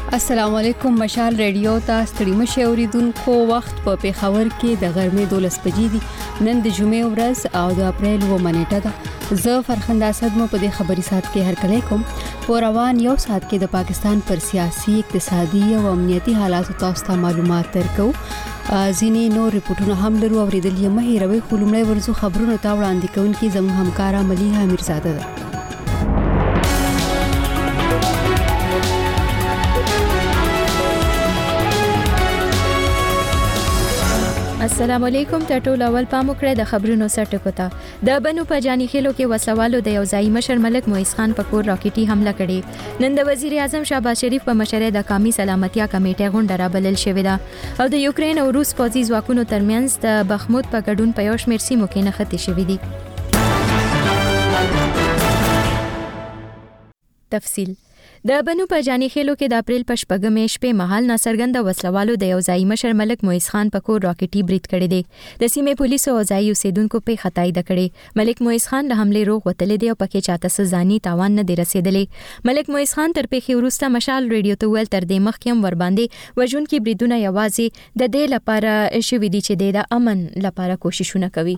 السلام علیکم مشال ریډیو ته ستړي مشه اوریدونکو وخت په پیښور کې د غرمې 12 بجې دي نن د جمعې ورځ او د اپریل و منېټه ده زه فرخنده اسد مو په دې خبري سات کې هرکلی کوم په روان یو سات کې د پاکستان پر سیاسي اقتصادي او امنیتي حالات تاسو ته معلومات درکو ځینې نور ریپورتونه هم لرو اوریدل یې مه هیروئ خو لومړی ورځو خبرونه ته وړاندې کوونکي زموږ همکاره ملیحه امیرزاده ده السلام علیکم ټول اول پام وکړئ د خبرونو سرټکو ته د بنو په جانی خېلو کې وسوالو د یو ځای مشر ملک مویز خان په کور راکټي حمله کړې نن د وزیر اعظم شهباز شریف په مشرۍ د قومي سلامتیا کمیټې غونډه رابلل شوې ده او د یوکرين او روس پوځي ځواکونو ترمنځ د بخمود په ګډون په یو شمېر سیمو کې نښتې شوې دي تفصیل د بنو په جانی خېلو کې د اپریل په شپږمې شپې مهال ناڅرګند وسلوالو د یو ځای مشر ملک مویز خان په کور راکټي برید کړی دی د سیمې پولیسو او ځای اوسیدونکو په خطای د کړي ملک مویز خان له حمله روغ وتلی دی او پکې چاته سزانی تاوان نه دی رسیدلی ملک مویز خان تر پیښې وروسته مشال ریډیو ته ویل تر دې مخکې هم ور باندې وژونکي بریدونه یوازې د دې لپاره شوي دي چې د امن لپاره کوششونه کوي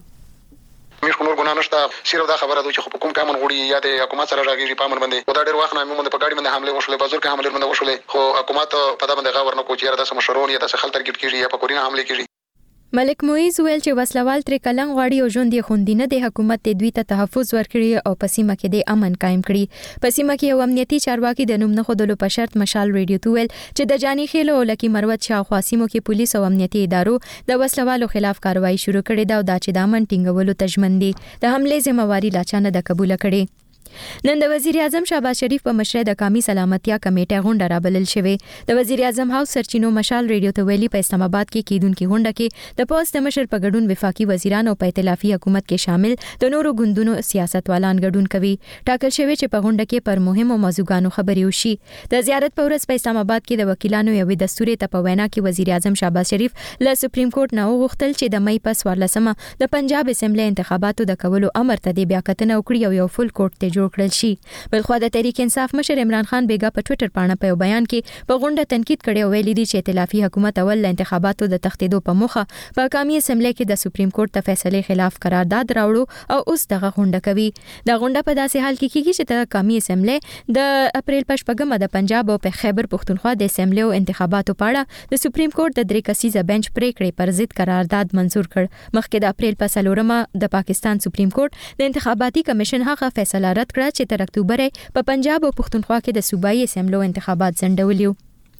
مې خو نور ګنا نشته صرف دا خبره ده چې خو کوم کامن غوړي یا د حکومت سره راګيږي پامن باندې خو دا ډېر وخت نه موږ په ګاډي باندې حمله وشولې بازار کې حمله باندې وشولې خو حکومت په دا باندې غور نه کوي چې دا سم شرون یا د خلک ترګټ کیږي یا په کورینه حمله کیږي ملک مویز ویل چې وسلوال تر کلنګ غواړي او ژوند یې خوندینه د حکومت د دوی ته تحفظ ورکړي او په سیمه کې د امن قائم کړي په سیمه کې یو امنیتي چارواکي د نوم نه خودلو په شرط مشال ریډیو ته ویل چې د جانی خېلو او لکی مروت شاوخوا سیمو کې پولیس او امنیتي ادارو د وسلوالو خلاف کاروایی شروع کړې ده او دا چې د امن ټینګولو تجمن دي د حمله ذمہواری لا چانه د قبول کړي نن د وزیر اعظم شهباز شریف په مشرۍ د قومي سلامتیا کمیټې غونډه رابلل شوې د وزیر اعظم هاوس سرچینو مشال ریډیو ته ویلي په اسلام آباد کې کیدونکو غونډه کې د پوسټ مشر په ګډون وفاقي وزیران او په ائتلافي حکومت کې شامل د نورو ګوندونو سیاستوالان ګډون کوي ټاکل شوی چې په غونډه کې پر مهمو موضوعاتو خبرې وشي د زیارت په ورځ په اسلام آباد کې د وکیلانو یو دستوري ته په وینا کې وزیر اعظم شهباز شریف له سپریم کورټ نه وغوښتل چې د مې په 14مه د پنجاب اسمبلی انتخاباتو د کولو امر ته د بیا کتنه وکړي او یو فل کورټ ته جوړ کړل شي بلخو د تحریک انصاف مشر عمران خان بیگا په ټوئیټر باندې په بیان کې په غونډه تنقید کړي او ویلي دي چې ائتلافي حکومت اول انتخاباتو د تختیدو په موخه په قومي اسمبلی کې د سپریم کورټ د فیصلې خلاف قرارداد راوړو او اوس دغه غونډه کوي د غونډه په داسې حال کې کیږي چې د قومي اسمبلی د اپریل په شپږمه د پنجاب او په خیبر پښتونخوا د اسمبلی او انتخاباتو په اړه د سپریم کورټ د درې کسیزه بنچ پریکړې پر ضد قرارداد منزور کړ مخکې د اپریل په 4مه د پاکستان سپریم کورټ د انتخاباتي کمیشن هغه فیصله رد کړه چې تر اکتوبر په پنجاب او پښتونخوا کې د صوبایي اسمبلو انتخابات ځنډولیو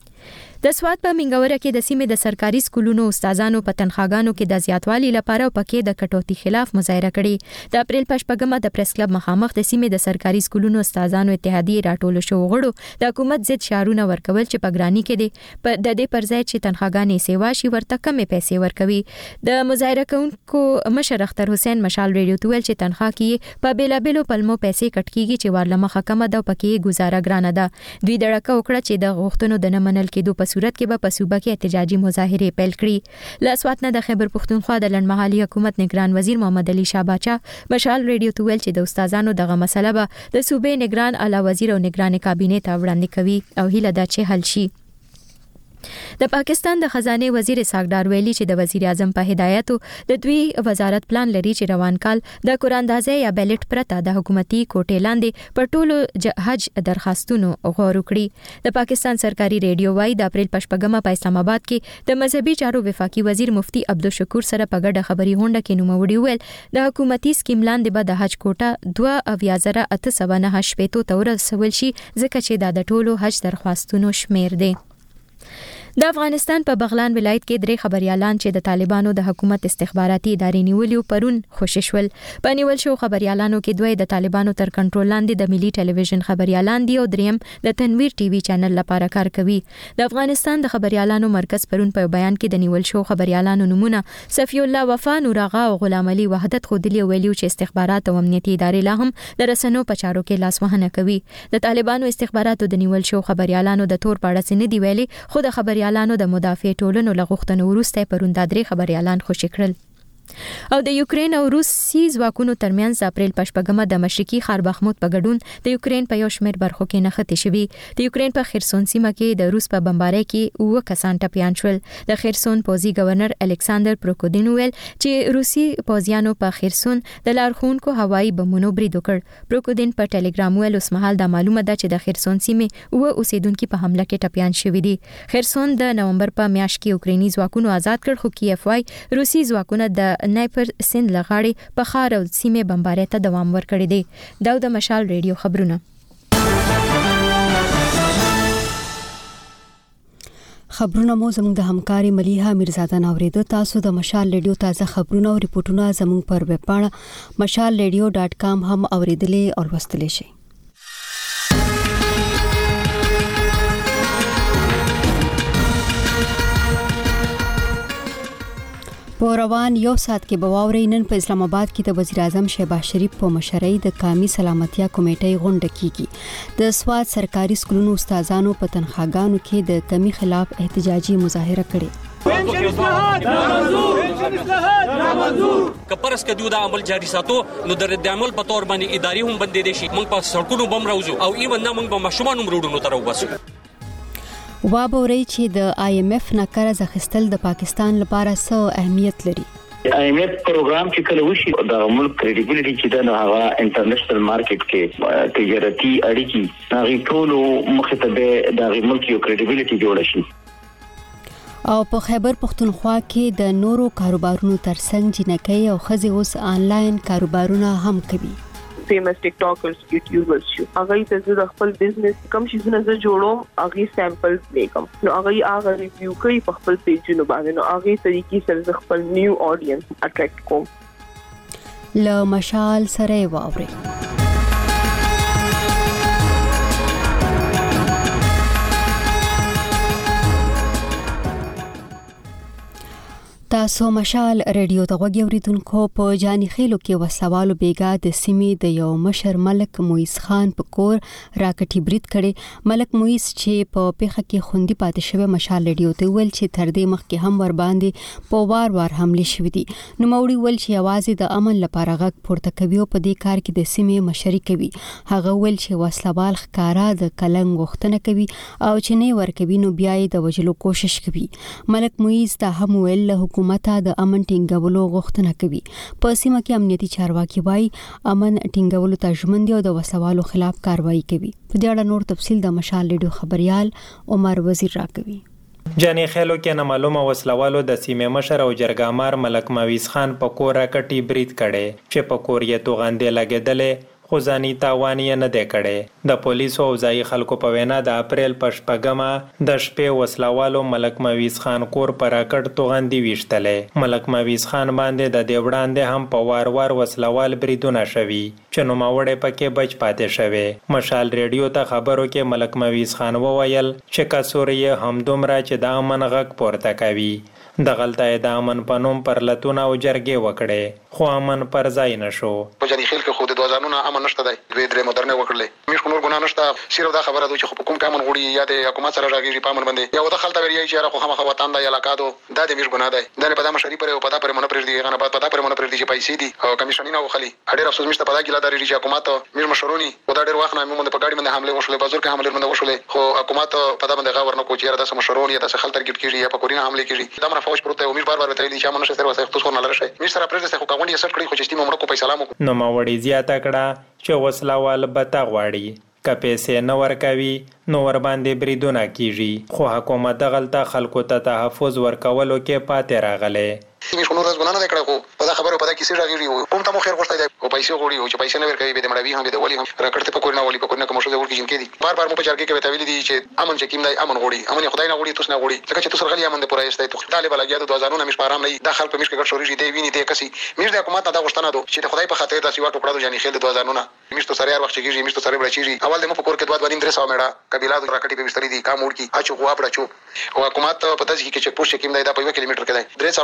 د سواد په منګوره کې د سیمې د سرکاري سکولونو استادانو په تنخواګانو کې د زیاتوالي لپاره او پکې د کټوتی خلاف مظاهره کړې د اپریل په شپږمه د پریس کلب مخامخ د سیمې د سرکاري سکولونو استادانو اتحادیه راټول شو غړو د حکومت ضد شعارونه ورکول چې پګرانی کې د دې پر ځای چې تنخواګانې سیوا شي ورته کمې پیسې ورکوي د مظاهره کوونکو مشر اختر حسین مشال ریډیو ته ویل چې تنخوا کې په بیلابلو پلمو پیسې کټ کیږي چې ورلمخه کمه ده او پکې گزاره ګرانه ده دوی دړکه وکړه چې د غوښتنو د نه منل کېدو په صورت کې به په صوبه کې احتجاجي مظاهره پیل کړي لاسوات نه د خیبر پښتونخوا د لنډمهالي حکومت نگران وزیر محمد علي شاه باچا مشال ریډیو ته ویل چې د استادانو دغه مسله به د صوبې نگران اعلی وزیر او نگران کابینه ته وړاندې کوي او هیله ده چې حل شي د پاکستان د خزانه وزیر اسحاق ډار ویلي چې د وزیر اعظم په هدایتو د دوی وزارت پلان لري چې روان کال د قراندازۍ یا بیلټ پرته د حکومتي کوټې لاندې پر ټولو حج درخواستونو غور وکړي د پاکستان سرکاري ریډیو وايي د اپریل په شپږمه په اسلام آباد کې د مذهبي چارو وفاقي وزیر مفتي عبدالشکور سره په ګډه خبري غونډه کې نوموړي ویل د حکومتي سکیم لاندې به د حج کوټه 2809 شپېتو ته ورسول شي ځکه چې دا د ټولو حج درخواستونو شمیر دی د افغانستان په بغلان ولایت کې درې خبريالان چې د طالبانو د حکومت استخباراتي ادارې نیولیو پرون خوشی شول په نیول شو خبريالانو کې دوی د طالبانو تر کنټرول لاندې د ملي ټلویزیون خبريالان دی او دریم د تنویر ټي وي چینل لپاره کار کوي د افغانستان د خبريالانو مرکز پرون په بیان کې د نیول شو خبريالانو نمونه صفی الله وفا نورغه او غلام علي وحدت خودلی ویلو چې استخبارات او امنیتي ادارې لا هم د رسنو په چارو کې لاس وهنه کوي د طالبانو استخباراتو د نیول شو خبريالانو د تور پاړه سن دی ویلي خو د خبريالانو د مدافع ټولنو لغښتنو ورسته پروند درې خبريالان خوشی کړل او د یوکرين او روسي ځواکونو ترمنځ اپریل پښپګمه د مشرقي ښار بخموت په ګډون د یوکرين په یو شمېر برخو کې نښتې شوې. د یوکرين په خرسون سیمه کې د روس په بمبارۍ کې 9 کسان ټپيان شول. د خرسون پوځي گورنر الکساندر پروکودین ویل چې روسي پوځیانو په خرسون د لارښونکو هوایي بمونو برید وکړ. پروکودین په ټلګرام ویل اوس مهال د معلومه ده چې د خرسون سیمې اوسیدونکو په حمله کې ټپيان شوي دي. خرسون د نومبر په میاشت کې یوکريني ځواکونو آزاد کړ، خو کیف وايي روسي ځواکونه د نایپر سیند لغاړې په ښار او سیمې بمبارۍ ته دوام ورکړی دی. دا د مشال ریډیو خبرونه. خبرونه مو زموږ د همکاري مليحه میرزاده نوریده. تاسو د مشال ریډیو تازه خبرونه او ریپورتونه زموږ پر ویب پاڼه mashalradio.com هم اوریدلې او لوستلی شئ. په روان یو ساعت کې بواوري نن په اسلام آباد کې د وزیر اعظم شهباز شریف په مشرۍ د قومي سلامتیا کمیټې غونډه کیږي. د سواد سرکاري سکولونو استادانو په تنخواګانو کې د کمی خلاف احتجاجي مظاهره کړې. کپرس کدیو دا عمل جاری ساتو نو د رد عمل په تور باندې اداري هم بندې دي شي. موږ په سړکونو بم راوځو او ایون نه موږ په مشمانو مروډونو تر وباسو. وابوري چې د IMF نه قرض اخیستل د پاکستان لپاره څه اهمیت لري. IMF پروګرام چې کله وشي د ملک کریډیبিলিټي چې د هغه انټرنیشنل مارکیټ کې تجارتي اړیکې هغه ټول مخاطبه د ملک یو کریډیبিলিټي جوړ شي. او په خیبر پختونخوا کې د نورو کاروبارونو ترڅنګ جنکۍ او خزي اوس آنلاین کاروبارونه هم کوي. famous tiktokers youtubers شو هغه ته د خپل بزنس کم شي زنه جوړوم هغه سیمپل میکم نو هغه ریویو کوي په خپل پیجونو باندې نو هغه طریقې سره خپل نیو اډینس اټریکټ کوم. له مشال سره واوري. تاسو مشال ریډیو ته غوږی اوریدونکو. په جانی خیلو کې وسوالو بیګا د سیمې د یو مشر ملک مویس خان په کور راکټي برید کړي. ملک مویس چې په پیخه کې خوندې پاتې شوی مشال ریډیو ته ویل چې تر دې مخکې هم ور باندې په وار حمله شوې دي. نو موري ویل چې आवाज د امن لپاره غږ پورته کوي او په دې کار کې د سیمې مشري کوي. هغه ویل چې وسلوال ښکارا د کلنګ غوښتنه کوي او چې نه ور کوي نو بیا یې د وجلو کوشش کوي. ملک مویس دا هم ویل له حکومت د امن ټینګولو غوښتنه کوي. په سیمه کې امنیتي چارواکي وایي امن ټینګولو ته ژمن دي او د وسوالو خلاف کاروایی کوي. په دې اړه نور تفصیل د مشال ریډیو خبريال عمر وزیر راکوي. جانی خیلو کې نه معلومه وسلوالو د سیمې مشر او جرګامار ملک مویس خان په کور راکټي برید کړي چې په کور یې توغندې لګېدلې خو ځاني تاوان یې نه دی کړی. د پولیسو او ځایي خلکو په وینا د اپریل په شپږمه د شپې وسلوالو ملک مویس خان کور په راکټ توغندې ویشتلې. ملک مویس خان باندې د دې وړاندې هم په وار وسلوال بریدونه شوي چې نوموړی پکې بچ پاتې شوی. مشال ریډیو ته خبرو کې ملک مویس خان وویل چې کڅوړې یې همدومره چې د امن غږ پورته کوي. د غلطه د امن په نوم پر لتون او جرګې وکړي خو امن پر ځای نشو. په جری خیل کې خو د 2000 امن نشته دی. دوی درې مدرنه وکړلې. میش نور ګنا نشته. صرف دا خبره ده چې په کوم کامن غوړي یا د حکومت سره راګيږي په امن باندې یا د خلطه ویری چې راخو خامخ وطن د علاقې دو د میش ګنا ده. د په دامه شریف پر او پتا پر مونږ پر دي غنه پتا پر مونږ پر دي چې پیسې دي او کمیشنینه وخلی. اډیر افسوس مشته پتا کیلا د ریجی حکومت میش مشرونی او دا ډیر وخت نه موږ په گاډي باندې حمله وشولې بازار کې حمله باندې وشولې خو حکومت پتا باندې غاور نه کوچ یاره د مشرونی د خلطه کیږي کیږي یا په کورینه حمله کیږي. دا مر فوج پروت او میش بار ته دي چې امن نشته وسه خصوص نه لري. میش سره پرځه خو کاونډي سر کړی خو چې تیم موږ کو پیسې سلام نو ماوړي زیاته کړه چې وسلوال بتا غواړي که پیسې نه ورکوي نو ور باندې بریدونه کیږي. خو حکومت غلطه خلکو ته تحفظ ورکولو کې پاتې راغله. میش نور ورځ ګنانه کړه خو په دا خبره پتا کیسه راغلی کوم ته مو خیر غوښتای او پیسې غوړي او چې پیسې نه ورکوي به د مړوي هم د ولی هم راکړته په کورنه ولی په کورنه کوم څه ورکی جن کې دي. بار مو په چارګي کې وتاویل دي چې امن چې کیم دی امن غوړي امن خدای نه غوړي تاسو نه غوړي ځکه چې تاسو غلي امن د پوره استای ته طالب لګیا د 2000 میش پارام نه داخل په میش کې ګټ شوري دی ویني دی کسي میش د حکومت دا غوښتنه ده چې خدای په خاطر د سیوا ټوکړه د جنې خل د 2000 نه میش ته سره هر وخت کېږي میش ته سره بچیږي اول د مو په کور کې دوه باندې 300 میډا قبيله د راکټي په وستري دي کام وړ کی اچو غوا پړچو او حکومت په تاسو کې چې پوښتنه کیم دی دا په 1 کیلومتر کې دی 3 څلور غنټې په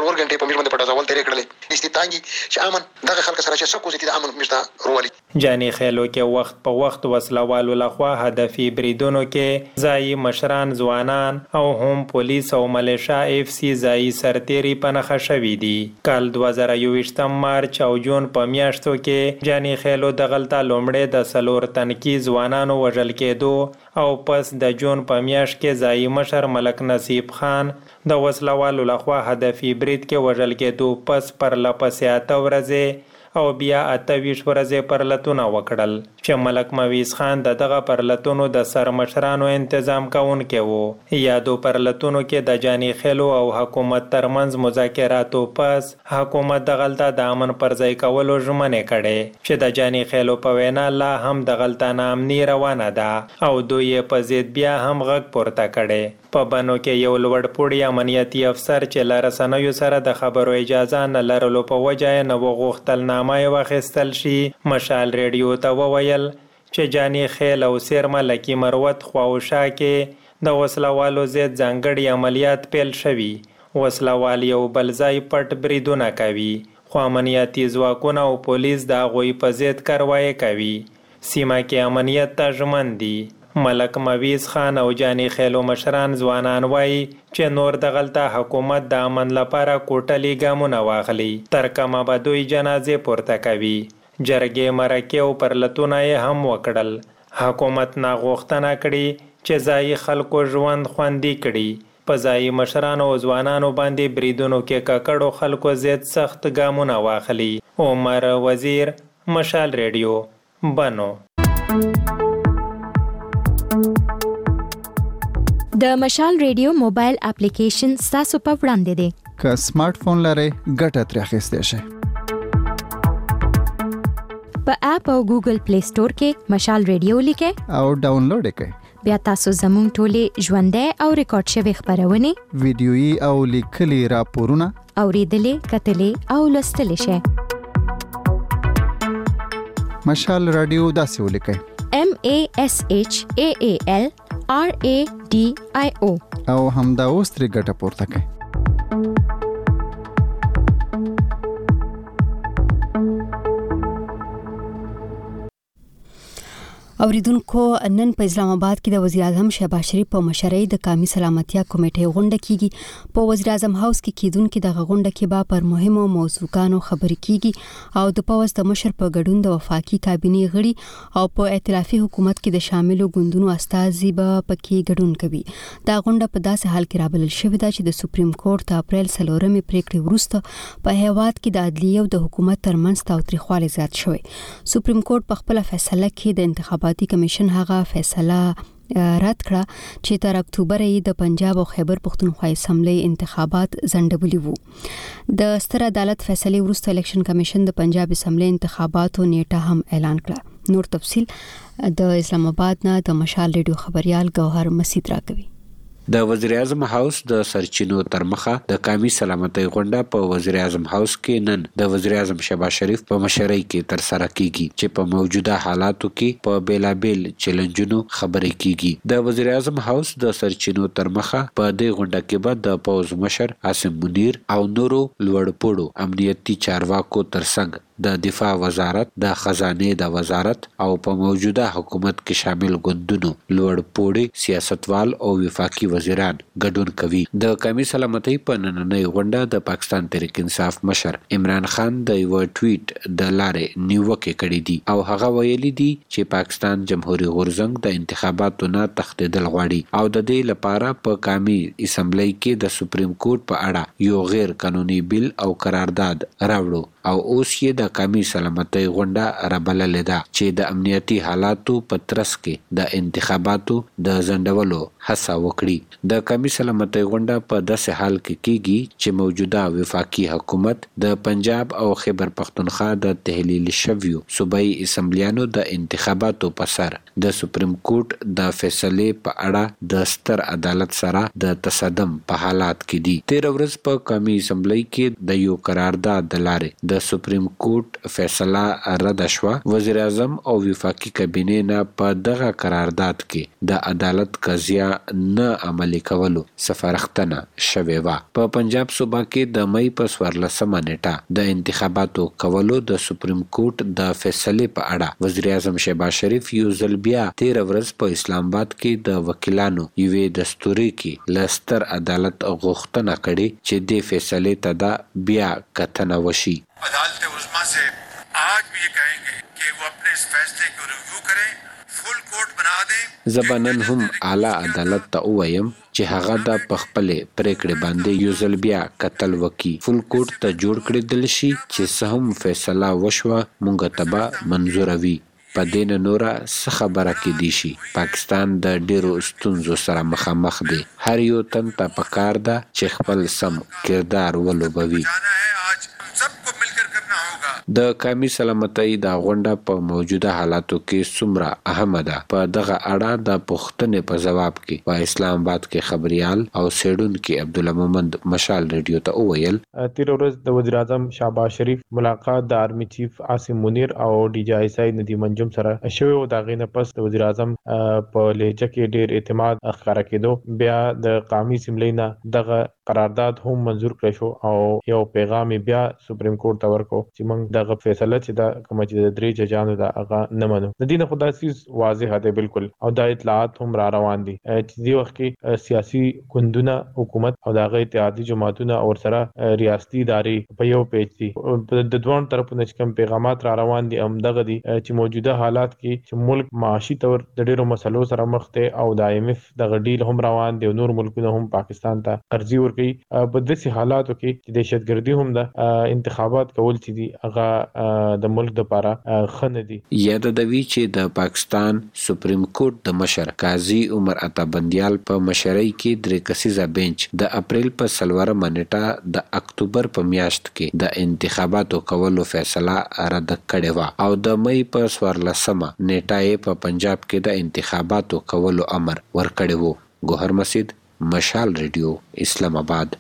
موږ باندې پټازول ترې کړل استتانګي چې امن دغه خلک سره چې سکو چې د امن مشته روالي جاني خېلو کې وخت په وخت وسلوالو لخوا هدفي بریدونو کې ځای مشران ځوانان او هم پولیس او ملیشا اف سی ځای سرتيري پنخه شوې دي. کال 2021 مارچ او جون په میاشتو کې جاني خېلو د غلطه لومړی د سلور تنکی ځوانانو وژل کېدو او پس د جون په میاشت کې ځای مشر ملک نصیب خان د وسلوالو لخوا هدفي برید کې وژل کېدو پس پر لپسې 8 ورځې او بیا 28 ورځې پرلتونه وکړل چې ملک مویز خان دغه پرلتونو د سرمشرانو تنظیم کوونکی وو. یادو پرلتونو کې د جاني خېلو او حکومت ترمنځ مذاکراتو پس حکومت د غلطه د امن پر ځای کولو ژمنه کړې چې د جاني خېلو په وینا لا هم د غلطه نامني روانه ده او دوی په ضد بیا هم غږ پورته کړي. په بنو کې یو لوړ پوړی امنیتي افسر چې لارسنوي سره د خبرو اجازه نه لرلو په وجه نه وغوښتل نامه واخیستل شي. مشال ریډیو ته وویل چې جاني خېل او سیرمه لکی مروت خواوشا کې د وسلوالو ضد ځانګړي عملیات پیل شوي. وسلوال یو بل ځای پټ بریدونه کوي خو امنیتي ځواکونه او پولیس د هغوی په ضد کاروایی کوي. سیمه کې امنیت ته ژمن دي. ملک مویز خان او جاني خېلو مشران ځوانان وایي چې نور د غلطه حکومت د امن لپاره کوټلي ګامونه واخلي تر کومه به دوی جنازې پورته کوي. جرګې مرکې او پرلتونه یې هم وکړل. حکومت ناغوښتنه کړي چې ځایي خلکو ژوند خوندي کړي. په ځایي مشرانو او ځوانانو باندې بریدونو کې ککړو خلکو ضد سخت ګامونه واخلي. عمر وزیر، مشال ریډیو، بنو. د مشال ریډیو موبایل اپلیکیشن تاسو په وړاندې دی. که سمارټ فون لرئ ګټه ترې اخیستی شئ. په اپ او ګوګل پلی سٹور کې مشال ریډیو لیکئ او ډاونلوډ کړئ. بیا تاسو زموږ ټولې ژوندۍ او ریکارډ شوی خبرونه، ویډیويي او لیکلي راپورونه اوریدلې، کتلې او لوستلې شئ. مشال رادیو داسې ولیکئ: MASHAAL RADIO او همدا اوس ترې ګټه پورته کړئ. اوریدونکو، نن په اسلام آباد کې د وزیر اعظم شهباز شریف په مشرۍ د قومي سلامتیا کمیټې غونډه کیږي. په وزیر اعظم هاوس کې کیدونکو د غونډه کې به پر مهمو موضوعاتو خبرې کیږي او د پوز د مشر په ګډون د وفاقي کابینې غړي او په ائتلافي حکومت کې د شاملو ګوندونو استازي به پکې ګډون کوي. دا غونډه په داسې حال کې رابلل شوې ده چې د سپریم کورټ د اپریل 4 پریکړې وروسته په هیواد کې د عدلیه او د حکومت ترمنځ تاوتریخوالی زیات شوی. سپریم کورټ په خپل فیصله کې د انتخاباتي کمیشن هغه فیصله رد کړه چې تر اکتوبر یې د پنجاب او خیبر پختونخوا اسمبلی انتخابات ځنډولي وو. د ستر عدالت فیصله وروسته الیکشن کمیشن د پنجاب اسمبلی انتخاباتو نیټه هم اعلان کړه. نور تفصیل د اسلام آباد نه د مشال ریډیو خبريال گوهر مسید راکوي. د وزیر اعظم هاوس د سرچینو تر مخه د قومي سلامتۍ غونډه په وزیر اعظم هاوس کې نن د وزیر اعظم شهباز شریف په مشرۍ کې تر سره کیږي چې په موجوده حالاتو کې په بیلابل چیلنجونو خبرې کیږي. د وزیر اعظم هاوس د سرچینو تر مخه په دې غونډه کې به د پوز مشر عاصم منیر او نورو لوړپوړو امنیتي چارواکو ترڅنګ د دفاع وزارت، د خزانه د وزارت او په موجوده حکومت کې شامل ګوندونو لوړپوړي سیاستوال او وفاقي وزیران ګډون کوي. د قومي سلامتۍ په نننۍ غونډه د پاکستان تحریک انصاف مشر عمران خان د یو ټویټ د لارې نیوکه کړې دي او هغه ویلي دي چې پاکستان جمهوریت غورځنګ د انتخاباتو نه تښتیدل غواړي او د دې لپاره په قومي اسمبلی کې د سپریم کورټ په اړه یو غیر قانوني بیل او قرارداد راوړو او اوس یې د قومي سلامتۍ غونډه رابللې ده چې د امنیتي حالاتو په ترڅ کې د انتخاباتو د ځنډولو هڅه وکړي. د قومي سلامتۍ غونډه په داسې حال کې کیږي چې موجوده وفاقي حکومت د پنجاب او خیبر پختونخوا د تحلیل شویو صوبایي اسمبلیانو د انتخاباتو په سر د سپریم کورټ د فیصلې په اړه د ستر عدالت سره د تصادم په حالات کې دي. 13 ورځ په قومي اسمبلی کې د یو قرارداد د لارې د سپریم کورټ فیصله رد شوه. وزیر اعظم او وفاقي کابینې نه په دغه قرارداد کې د عدالت قضیه نه عملي کولو سفارښتنه شوې وه. په پنجاب صوبه کې د مئی په 14 نیټه د انتخاباتو کولو د سپریم کورټ د فیصلې په اړه وزیر اعظم شهباز شریف یو ځل بیا 13 ورځ په اسلام آباد کې د وکیلانو یوې دستوري کې لستر عدالت غوښتنه کړې چې د فیصلې ته دا بیا کتنه وشي. عدالت عظما سے آج بھی یہ کہیں گے کہ وہ اپنے اس فیصلے کو ریویو کریں، فل کورٹ بنا دیں. زبانن هم اعلی عدالت ته وایم چې هغه د پخپلې پریکړې باندې یو ځل بیا قتل وکي، فل کورټ ته جوړ کړی دل شي چې سهم فیصله وشوه مونږ ته به منظور وي. په دین نورا څه خبره کې دي شي. پاکستان د ډیرو ستونزو سره مخامخ دی. هر یو تن ته پکار ده چې خپل سم کردار ولوبوي. د قومي سلامتۍ د غونډه په موجوده حالاتو کې څومره اهمه ده، په دغه اړه د پوښتنې په ځواب کې په اسلام آباد کې خبريال او سیډونکو عبدالله محمد مشال ریډیو ته وویل 13 ورځ د وزیر اعظم شهباز شریف ملاقات د آرمي چیف عاصم منیر او ډي جي آی سي ندیم منجم سره شوی او دا غینه پس د وزیر اعظم په لهجه کې ډیر اعتماد ښکارا کېدو. بیا د قومي سملې نه دغه قرارداد هم منظور کړ شو او یو پیغام بیا سپریم کورټ ته ورکو چې موږ دغه فیصله چې دا کوم چې د درې ججانو دا هغه نه منو. د دې نه خدای سیس واضح ده بالکل او دا اطلاعات هم را روان دي چې دی وخت کې سیاسي ګوندونه حکومت او دغه اتحادی جماعتونه او سره ریاستي ادارې په یو پیج دي. د دوه طرفونو چې کوم پیغامات را روان دي هم دغه دي چې موجوده حالات کې چې ملک معاشي تور د ډیرو مسلو سره مخ ته او د IMF دغه ډیل هم روان دي او نور ملکونه هم پاکستان ته قرضې ورکوي. په داسې حالاتو کې چې دهشتګردي هم د انتخابات کول چې دي هغه د ملک د لپاره خنه دي. یاد دوی چې د پاکستان سپریم کورټ د مشر قاضي عمر عطا بندیال په مشرۍ کې درې کسیزه بنچ د اپریل په 14 نیټه د اکتوبر په میاشت کې د انتخاباتو کولو فیصله رد کړې و او د مئی په 14 نیټه په پنجاب کې د انتخاباتو کولو امر ورکړی و. ګوهر مسجد، مشال ریډیو، اسلام آباد.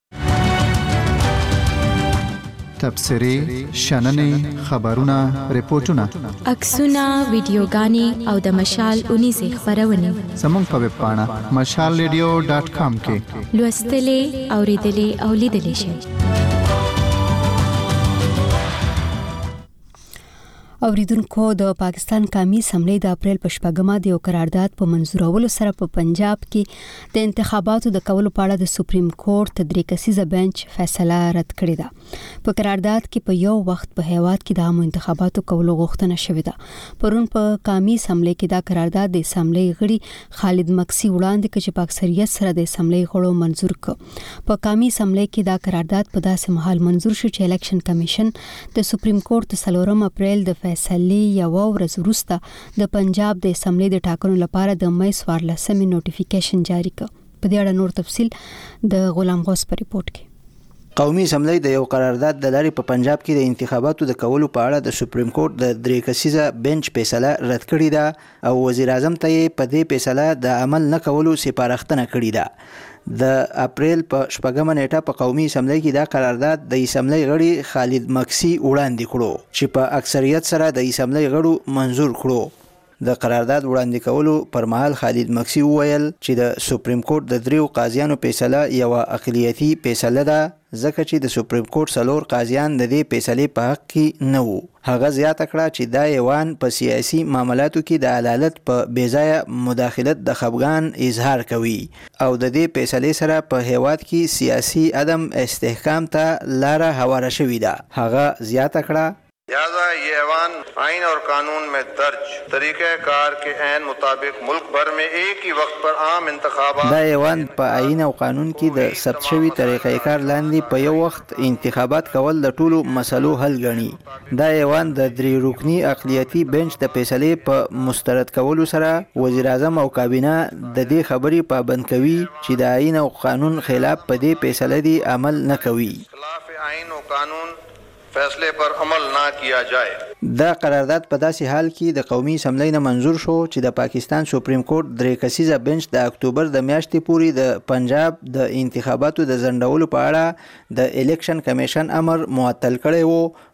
تبصرې، شننې، خبرونه، ریپورتونه، عکسونه، ویډیوګانې او د مشال 19 خبرونه زموږ په ویب پاڼه mashalradio.com کې لوستلې، اوریدلې او لیدلې شئ. اوریدونکو د پاکستان قومي اسمبلی د اپریل په 14 د یو قرارداد په منزورولو سره په پنجاب کې د انتخاباتو د کولو په اړه د سپریم کورټ درې کسیزه بنچ فیصله رد کړې ده. په قرارداد کې په یو وخت په هیواد کې د عامو انتخاباتو کولو غوښتنه شوې ده. پرون په قومي اسمبلی کې دا قرارداد د اسمبلی غړي خالد مکسی وړاندې کړ چې په اکثریت سره د اسمبلی غړو منزور کړ. په قومي اسمبلی کې دا قرارداد په داسې مهال منزور شو چې الیکشن کمیشن د سپریم کورټ 4 اپریل د فیصلې یو ورځ وروسته د پنجاب د اسمبلی د ټاکنو لپاره د مئی 14 نوټیفیکیشن جاری کړ. په دې اړه نور تفصیل د غلام غوث په ریپورت کې. قومي اسمبلی د یو قرارداد د لارې په پنجاب کې د انتخاباتو د کولو په اړه د سپریم کورټ د درې کسیزه بنچ فیصله رد کړې ده او وزیر اعظم ته په دې فیصله د عمل نه کولو سپارښتنه کړې ده. د اپریل په 14 نیټه په قومي اسمبلی کې دا قرارداد د اسمبلی غړي خالد مکسی وړاندې کړو چې په اکثریت سره د اسمبلی غړو منزور کړو. د قرارداد وړاندې کولو پر مهال خالد مکسی وویل چې د سپریم کورټ د دریو قاضیانو فیصله یو اقلیتي فیصله ده ځکه چې د سپریم کورټ 4 قاضیان د دې فیصلې په حق کې نه وو. هغه زیاته کړه چې دا ایوان په سیاسي معاملاتو کې د عدالت په بیځایه مداخلت د خفګان اظهار کوي او د دې فیصلې سره په هیواد کې سیاسي عدم استحکام ته لاره هواره شوې ده. هغه زیاته کړه لہذا یہ ایوان آئین اور قانون میں درج طریقہ کار کے عین مطابق ملک بھر میں ایک ہی وقت پر عام انتخابات دا ایوان په آئین او قانون کې د ثبت شوی طریقہ کار لاندې په یو وخت انتخابات کول د ټولو مسلو حل غني. دا ایوان د درې رکنی اقلیتي بنچ د فیصلې په مسترد کولو سره وزیر اعظم او کابینه د دې خبرې پابند کوي چې د آئین او قانون خلاف په دې فیصله دی عمل نه کوي. خلاف آئین او قانون فیصلے پر عمل نہ کیا جائے. دا قرارداد په داسې حال کې د قومي اسمبلی نه منظور شو چې د پاکستان سپریم کورټ درې کسیزه بنچ د اکتوبر د میاشتې پورې د پنجاب د انتخاباتو د ځنډولو په اړه د الیکشن کمیشن امر معطل کړی وو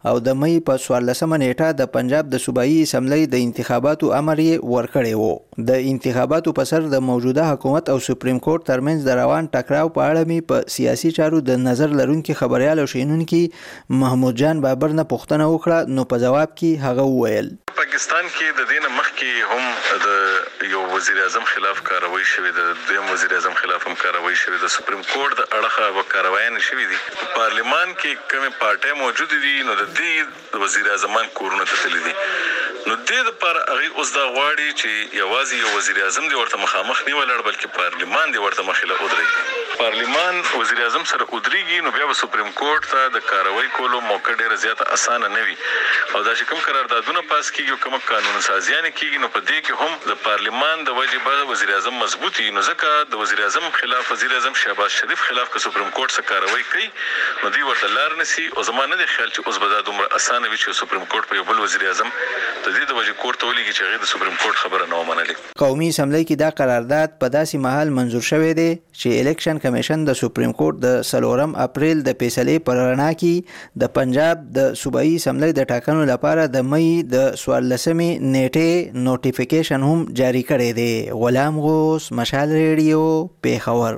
او د مې په 14 نیټه د پنجاب د صوبایي اسمبلی د انتخاباتو امر یې ورکړی وو. د انتخاباتو په سر د موجوده حکومت او سپریم کورټ ترمنځ د روان ټکراو په اړه مې په سیاسي چارو د نظر لرونکي خبريال او شینونکي محمود جان بابر نه پوښتنه وکړه، نو په جواب کې هغه وویل پاکستان کې د دینه مخکې هم د یو وزیر اعظم خلاف کاروایی شوې ده، د دویم وزیر اعظم خلاف هم کاروایی شوې ده، سپریم کورټ د اړخه وکاروایان شوې دي. پارلیمان کې کومه پارټي موجود دي نو د دې وزیر اعظمان کورونه ته تللي دي. نو د دې لپاره هغه اوس دا غواړي چې یوازې یو وزیر اعظم دی ورته مخامخ نه ولر بلکې پارلیمان دی ورته مخاله ودرېږي. پارلیمان وزیر اعظم سره ودرېږي نو بیا به سپریم کورټ ته د کاروایی کولو موقع ډیره زیاته اسانه نه وي او دا چې کوم قراردادونه پاس کیږي کوم قانون سازیانه کیږي نو په دې کې هم د پارلیمان د وجبه وزیر اعظم مضبوطی نو ځکه د وزیر اعظم خلاف وزیر اعظم شهباز شریف خلاف که سپریم کورټ سره کاروایی کوي نو دوی ورته لار نسی او زمانه د خیال چې اوس به دا دومره اسانه وي چې سپریم کورټ په یو بل وزیر اعظم د دې د وجې کورټ ولګي چې هغه د سپریم کورټ خبره نه ومنلې. قومي اسمبلی کې دا قرارداد په داسې مهال منزور شوی دی چې الیکشن کمیشن د سپریم کورټ د 3 اپریل د فیصلې پر رڼا کې د پنجاب د صوبایي اسمبلی د ټاکنو لپاره د مې د 14 نیټه نوټیفیکیشن هم جاری کړی دی. غلام غوث، مشال ریډیو، پیښور.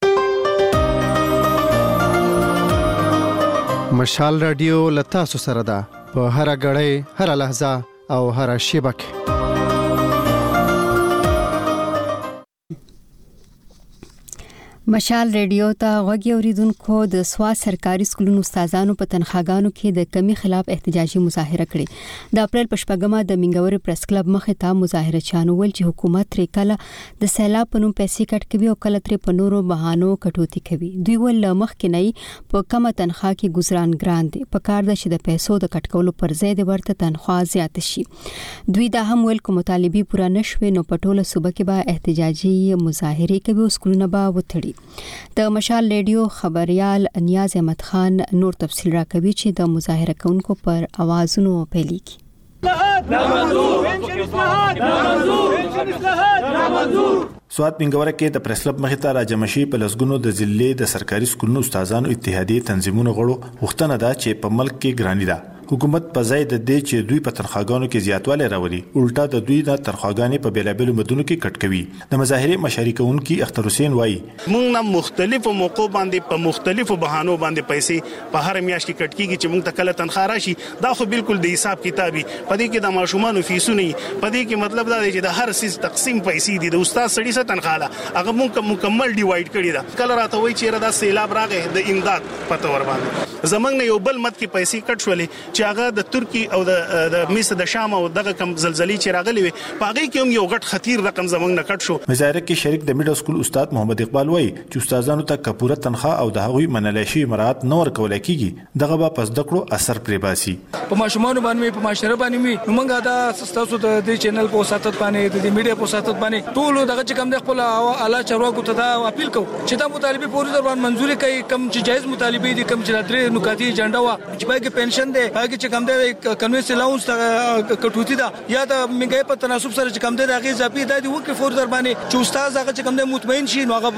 مشال رادیو لتا سره ده په هر غړې، هر لحظه او هر شیبه کې. مشال ریډیو ته غوږی اوریدونکو د سوا سرکاري سکولونو استادانو په تنخواګانو کې د کمی خلاف احتجاجي مظاهره کړې. د اپریل په شپږمه د منګوري پریس کلب مخې ته مظاهره چانو ول چې حکومت تر کله د سیلاب په نوم پیسې کټ کوي او کله تر په نورو بهانو کټوتی کوي. دوی ول مخ کې نه په کمه تنخواه کې گزاران ګران دي، په کار د چې د پیسو د کټ کولو پر ځای د ورته تنخواه زیات شي. دوی دا هم ول کوم مطالبه پوره نشوي نو په ټوله صوبه کې به احتجاجي مظاهره کوي او سکولونه به وتړي. د مشال ریډیو خبريال نیاز احمد خان نور تفصیل راکوي چې د مظاهره کوونکو پر اوازونو پیلېږي. سوات منګوره کې د پریس کلب مخې ته راجمشي په لسګونو د ضلع د سرکاري سکولونو استادانو اتحادیه تنظیمونو غړو غوښتنه ده چې په ملک کې ګرانی ده. حکومت په ځای د دې چې دوی په تنخواګانو کې زیاتوالی راولي الټا د دوی د تنخواګانې په بیلابلو مدونو کې کټ کوي. د مظاهره مشاري کوونکي اختر حسین وایي موږ نه مختلفو موقعو باندې په مختلفو بهانو باندې پیسې په هر میاشت کې کټ کیږي چې موږ ته کله تنخواه راشي دا خو بالکل د حساب کتابي په دې کې د ماشومان فیسونه په دې کې مطلب دا دی چې د هر سیس تقسیم پیسې دي. د استاد سړي سره تنخواه هغه موږ مکمل ډیوایډ کړی دا کله راته وایي چې دا سیلاب راغی د امداد پته ور باندې زمنګ نه یو بل مت کې پیسې کټ شولې چې هغه د ترکی او د مصر د شام او دغه کم زلزلې چې راغلي وي پاغي کې هم یو غټ خطیر رقم زمنګ نه کټ شو. مظاهره کې شریک د میډل سکول استاد محمد اقبال وایي چې استادانو ته کپوره تنخواه او د هغوی منلای شي مراد نه ورکول کیږي دغه به پس دکړو اثر پرې باسي. په ماشومان باندې په معاشره باندې موږ دا تاسو ته د چینل په ساتت باندې د میډیا په ساتت باندې ټول دغه چې کم د خپل اعلی چارواکو ته دا اپیل کوو چې دا مطالبه پوری ځوان منزوري کوي کم چې جایز مطالبه دي کم چې درې نکاتی ایجنډا وا چې باګه پنشن دی باګه چې کم دی کنوینس الاونس کټوتی دا یا د منګي په تناسب سره چې کم دی د غي اضافي د وکړي فور در باندې چې استاد هغه چې کم دی مطمئن شي نو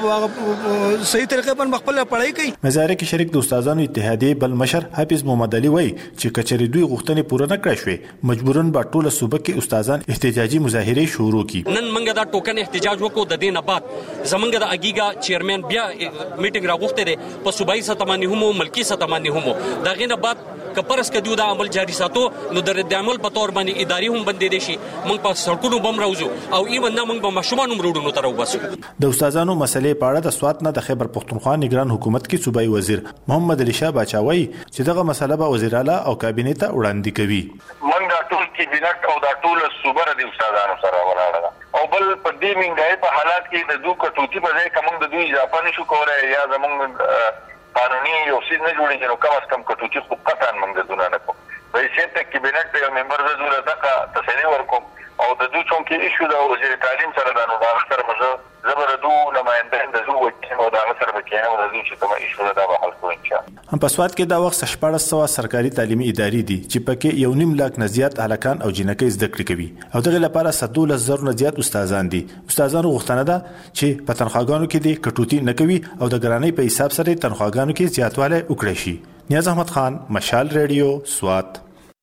هغه صحیح طریقې باندې خپل پڑھائی کوي. مظاهره کې شریک د استادانو اتحادیه بل مشر حافظ محمد علي وایي چې کچري دوی غوښتنې پوره نه کړې شوې مجبورن په ټوله صوبه کې استادان احتجاجي مظاهره شروع کړي. نن موږ دا ټوکن احتجاج وکړو د دې نه بعد زمونږ د اګیګا چیرمن بیا میټینګ راغوښته ده په صوبایي سطح باندې هم ملکی سطح باندې هم دا غینه بعد کپرس کدیو دا عمل جاری ساتو نو د رد عمل په تور باندې اداري هم بندې دي شي موږ په سړکونو بم راوځو او ایون نه موږ په مشومان مروړو تر وباسو. د استادانو مسلې په اړه د سوات نه د خیبر پختونخوا نگران حکومت کې صوبایي وزیر محمد علي شاه باچاوي چې دغه مسله به وزیر اعلی او کابینه ته وړاندې کوي. موږ دا ټول کابینه او دا ټول صوبره د استادانو سره ولاړه او بل په دې منګای په حالات کې د دوه کټوتی په ځای کوم د دوی اضافه نشو کولای یا زمونږ قانوني یو څه نه جوړیږي نو کم از کم کټوتی خو قطعا موږ دونه نه کوو. رئیس ته کابینه په یو ممبر زړه دغه تسلی ورکوم او د دوی څوک ایشو د وزیر تعلیم سره د نو دا سره مزه زبردو نمائنده د زو او دا سره به کې او د دوی چې کوم ایشو دا به حل کوي ان شاء الله. هم په سواد کې دا وخت 1400 سرکاري تعلیمي ادارې دي چې پکې 1.5 لک نه زیات هلکان او جنکۍ زده کړې کوي او دغه لپاره 12000 نه زیات استادان دي. استادانو غوښتنه ده چې په تنخواګانو کې د کټوتی نه کوي او د ګرانۍ په حساب سره تنخواګانو کې زیاتوالی وکړي شي. نیاز احمد خان، مشال ریډیو، سواد.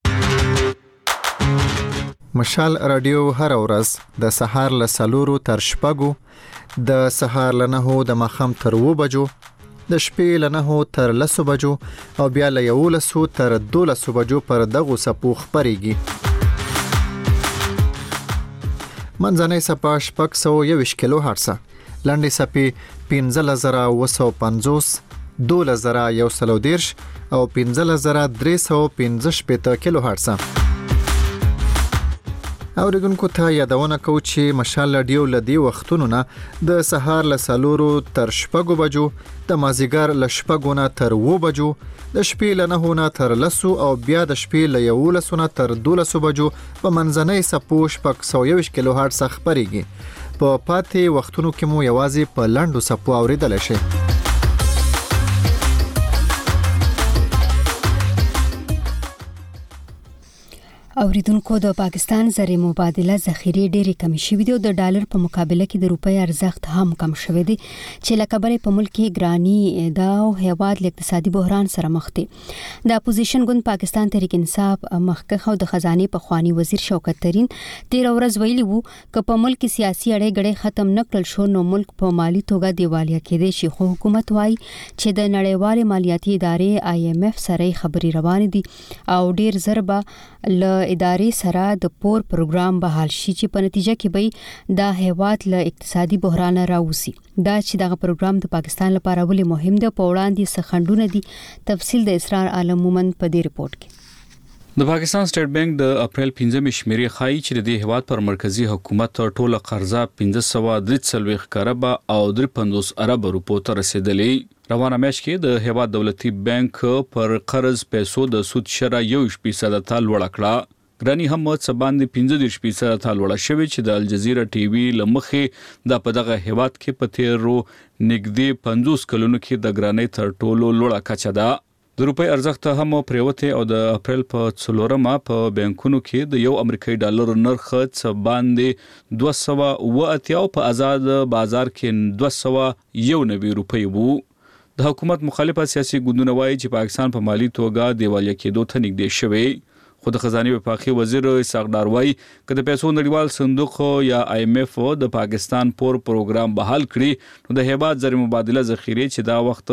مشال رادیو هر ورځ د سهار له 4 تر 6 د سهار له 9 د ماښام تر 2 بجو د شپې له 9 تر 10 بجو او بیا له 11 تر 12 بجو پر دغه سپو خبريږي. منځنۍ سپا 621 کیلو هرتز، لنډې سپې 15950، 12110 او 15315 کیلو هرتز. اوریدونکو ته یادونه کوم چې مشال رادیو لدی وختونو نه د سهار له 4 تر 6 بجو، د مازیګر له 6 نه تر 2 بجو، د شپې له 9 نه تر 10 او بیا د شپې له 11 نه تر 12 بجو په منځنۍ سپو 621 کیلو هرتز خبريږي. په پاتې وختونو کې مو یوازې په لاندو سپو اوریدل شي. اوریدونکو د پاکستان زری مبادله ذخیره ډېری کمی شوې دي او د ډالر په مقابله کې د روپۍ ارزښت هم کم شوی دی چې له کبله په ملک کې ګرانی دا او هیواد له اقتصادي بحران سره مخ دي. د اپوزیشن ګوند پاکستان تحریک انصاف مخکخ او د خزانه په خوانی وزیر شوکت ترين 13 ورځ ویلي وو ک په ملک کې سیاسي اړې غړې ختم نکړل شو نو ملک په مالی توګه دیوالیا کېدی شي. خو حکومت وايي چې د نړیوال مالیاتي ادارې IMF سره خبري روان دي او ډیر ضربه ل ادارې سره د پور پروګرام بحال شي چې په نتیجه کې به د هیواد له اقتصادي بحران راوځي. دا چې دغه پروګرام د پاکستان لپاره ولې مهم دی په وړاندې سخندونه دي. تفصیل د اسرار عالم مومن په دې رپورت کې. د پاکستان سټیټ بانک د اپریل 15 شمیرې خای چې د هیواد پر مرکزی حکومت ټوله قرضه 1543 کروڑ او 350 ارب روپو ته رسیدلې. روانه میاشت کې د هیواد دولتي بانک پر قرض پیسو د سود شرح 1% ته لوړ کړه. ګرانی هم څه باندې 15% ته لوړ شوی چې د الجزیره ټي وي لمخې د په دغه هیواد کې په تیرو نږدې 50 کلونو کې د ګرانی تر ټولو لوړه کچه ده. د روپۍ ارزښت هم پریوته او د اپریل په 4 په بانکونو کې د یو امریکایي ډالر نرخ څه باندې 280 او په آزاد بازار کې 291 روپۍ وو. د حکومت مخالفه سیاسي ګوندونه وایي چې پاکستان په مالی توګه دیوالیا کېدو ته نږدې شوی. خو د خزانه وفاقي وزیر اسحاق ډار وایي چې د پیسو نړیوال صندوق یا IMF د پاکستان پور پروګرام بحال کړي نو د هیواد زری مبادله ذخیره چې دا وخت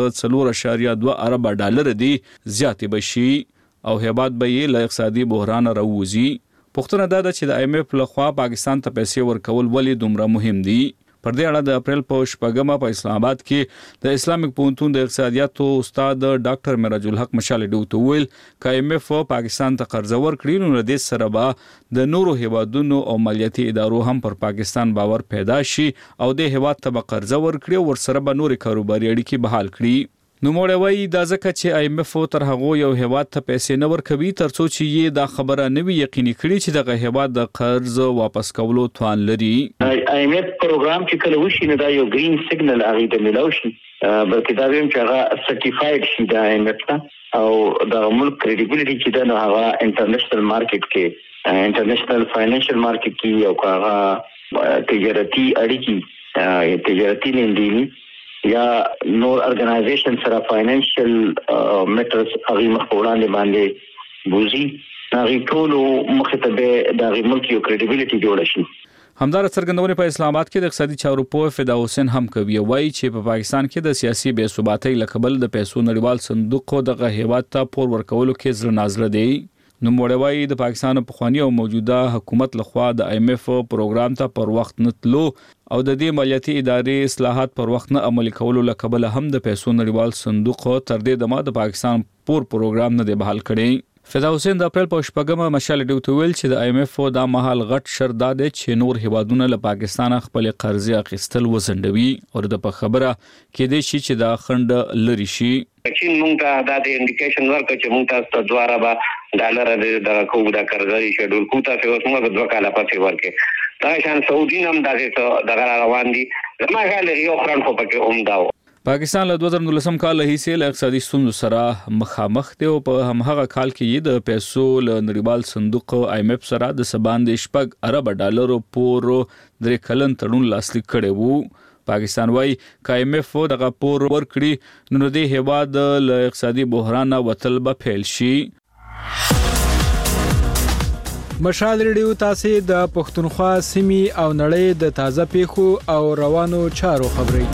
4.2 ارب ډالر دی زیاتې بشي او هیواد به یې له اقتصادي بحران راوځي. پښتنه دا ده چې د IMF لخوا پاکستان ته پیسې ورکول ولې دومره مهم دي. پر دې اړه د اپریل په 8 په اسلام آباد کې د اسلامیک پوهنتون د اقتصادیاتو استاد ډاکټر معراج الحق مشال ډوته ویل چې IMF پاکستان ته قرض ورکړي نو د سره به د نورو هیوادونو او مالیاتي ادارو هم پر پاکستان باور پیدا شي او د هیواد ته قرض ورکړي او ورسره به نوري کاروباري اړیکې بحال کړي. نو موږ وایي دا ځکه چې IMF تر هغه یو هیواد ته پیسې نه ورکوي ترڅو چې یې دا خبره نه وي یقیني کړي چې دغه هیواد د قرض واپس کولو توان لري. IMF پروګرام چې کله وشي نه دا یو گرین سیګنل هغه ته ملو شي بلکې دا هم چې هغه سرټیفاید شي د IMF ته او د ملک کریډیبিলিټي چې دا نو هغه انټرنیشنل مارکیټ کې انټرنیشنل فاینانشل مارکیټ کې او هغه تجارتي اړیکې تجارتي لیندې یا نور ارګنایزیشن سره فاینانشل میټرز هغه مخوړاندې باندې بوزي هغه ټول مخاطبه د ملک یو کریډیبিলিټي جوړ شي. همدار څرګندونه په اسلام آباد کې د اقتصادي چارو په فدا حسین هم کوي وایي چې په پاکستان کې د سیاسي بې ثباتۍ لکبل د پیسو نړیوال صندوق دغه هیواد ته پور ورکولو کې زړه نازله دی. نو موړوي د پاکستان په خواني او موجوده حکومت لخوا د IMF پروګرام ته پر وخت نتلو او د دې مالیاتي ادارې اصلاحات پر وخت نه عملي کولو لکبل هم د پیسو نړیوال صندوق تر دې دمه د پاکستان پور پروګرام نه دی بحال کړي. فدا حسین د اپریل په 8 مشال ډیوته ویل چې د IMF دا مهال غټ شرط ده چې نور هیوادونه له پاکستان خپل قرضې اخیستل وزندوي او د په خبره کې دي چې دا خند لري شي. چین مونږ ته دا د انډیکیشن ورکړ چې مونږ تاسو دواره به ډالر د کوو د قرضې شډول کو تاسو اوس موږ د 2 کاله پاتې ورکې دا شان سعودي هم دغه روان دي زما خیال یو خران خو پکې اومداو. پاکستان له 2019 کال هیڅ له اقتصادي ستونزو سره مخامخ دی او په همغه کال کې د پیسو له نړیوال صندوق IMF سره د 7.8 ارب ډالرو پور درې کلن تړون لاسلیک کړی وو. پاکستان وايي IMF دغه پور ورکړي نو د هیواد له اقتصادي بحران وتل به پیل شي. مشال ریډیو تاسو د پښتونخوا سیمې او نړۍ د تازه پیښو او روانو چارو خبري.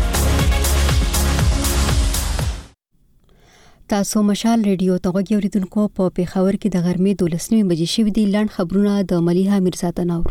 تاسو مشال ریډیو ته غوږی اوریدونکو په پیښور کې د غرمې 12 بجې شوې دي. لاند خبرونه د مليحه میرزا تنور.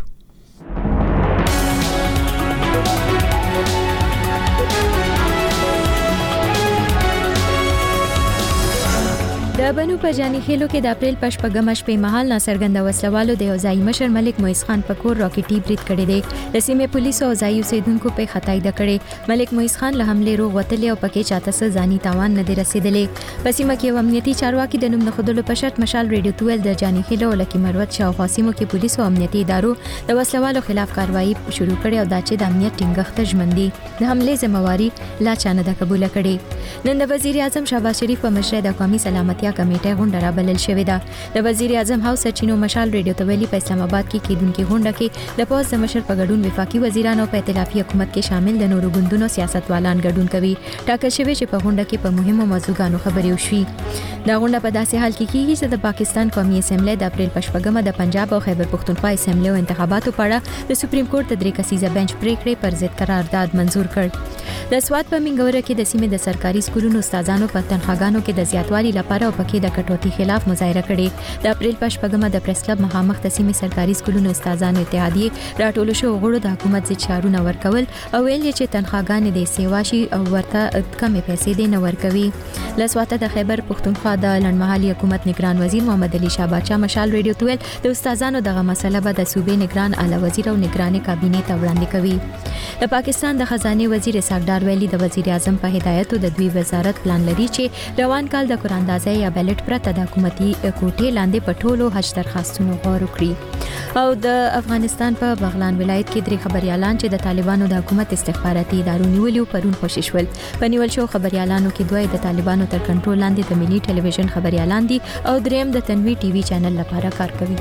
د بنو په جاني خېلو کې د اپریل په شپږمه شپې مهال ناڅرګنده وسلوالو د یوځای مشر ملک مویز خان په کور راکټي برید کړی دی. د سیمې پولیسو او ځایي اوسیدونکو په خطای د کړي. ملک مویز خان له حمله روغ وتلی او پکې چاته څه ځاني تاوان نه دی رسیدلی. په سیمه کې امنیتي چارواکي د نوم نخودلو په شرط مشال ریډیو تویل د جاني خېلو لکه مروت شاوخوا سیمو کې پولیسو او امنیتي ادارو د وسلوالو خلاف کاروایی شروع کړې او دا چې د امنیت ټینګښت ژمنډي د حمله ذمہواری لا چانه د قبول کړي. نن د وزیر اعظم شهباز شریف په مشرۍ د قومي سلامتیا کمیټه غونډه بلل شوې ده. د وزیر اعظم هاوس سرچینو مشال ریډیو تویلی په اسلام آباد کې کېدونکې غونډه کې د پوز د مشر په ګډون وفاقي وزیران او په ائتلافي حکومت کې شامل د نورو ګوندونو سیاستوالان ګډون کوي. ټاکل شوی چې په غونډه کې په مهمو موضوعاتو خبرې وشي. دا غونډه په داسې حال کې کیږي چې د پاکستان قومي اسمبلی د اپریل په شپږمه د پنجاب او خیبر پختونخوا اسمبلی او انتخاباتو په اړه د سپریم کورټ د 3 کسیزه بنچ پریکړې پر ضد قرارداد منزور کړ. د سواد په منګوره کې د سیمې د سرکاري سکولونو استادانو په تنخواګانو کې د زیاتوالي لپاره او پکې د کټوتي خلاف مظاهره کړې. د اپریل په شپږمه د پریس کلب مخامخ د سیمې سرکاري سکولونو استادانو اتحادیه راټول شو غړو د حکومت ضد شعارونه ورکول او ویل چې تنخواګانې د سیواشي او ورته کمې پیسې دي نه ورکوي. لسواته د خیبر پختونخوا د لړمحلي حکومت نگران وزیر محمد علي شاه باچا مشال ریډیو تویل د استادانو دغه مسله به د صوبې نگران اعلی وزیر او نگران کابینه ته وړاندې کوي. د پاکستان د خزانه وزیر اسحاق ډار ویلي د وزیر اعظم په هدایت د دوی وزارت پلان لري چې روان کال د قراردادي یا بیلټ پرته د حکومتي کوټې لاندې پټولو حج درخواستونو غور وکړي. او د افغانستان په بغلان ولایت کې درې خبريالان چې د طالبانو د حکومت استخباراتي ادارو نیولي پرون خوشی شول. په نیول شو خبريالانو کې دوی د طالبانو تر کنټرول لاندې د ملي ټلویزیون خبريالان دي او دریم د تنویر ټي وي چینل لپاره کار کوي.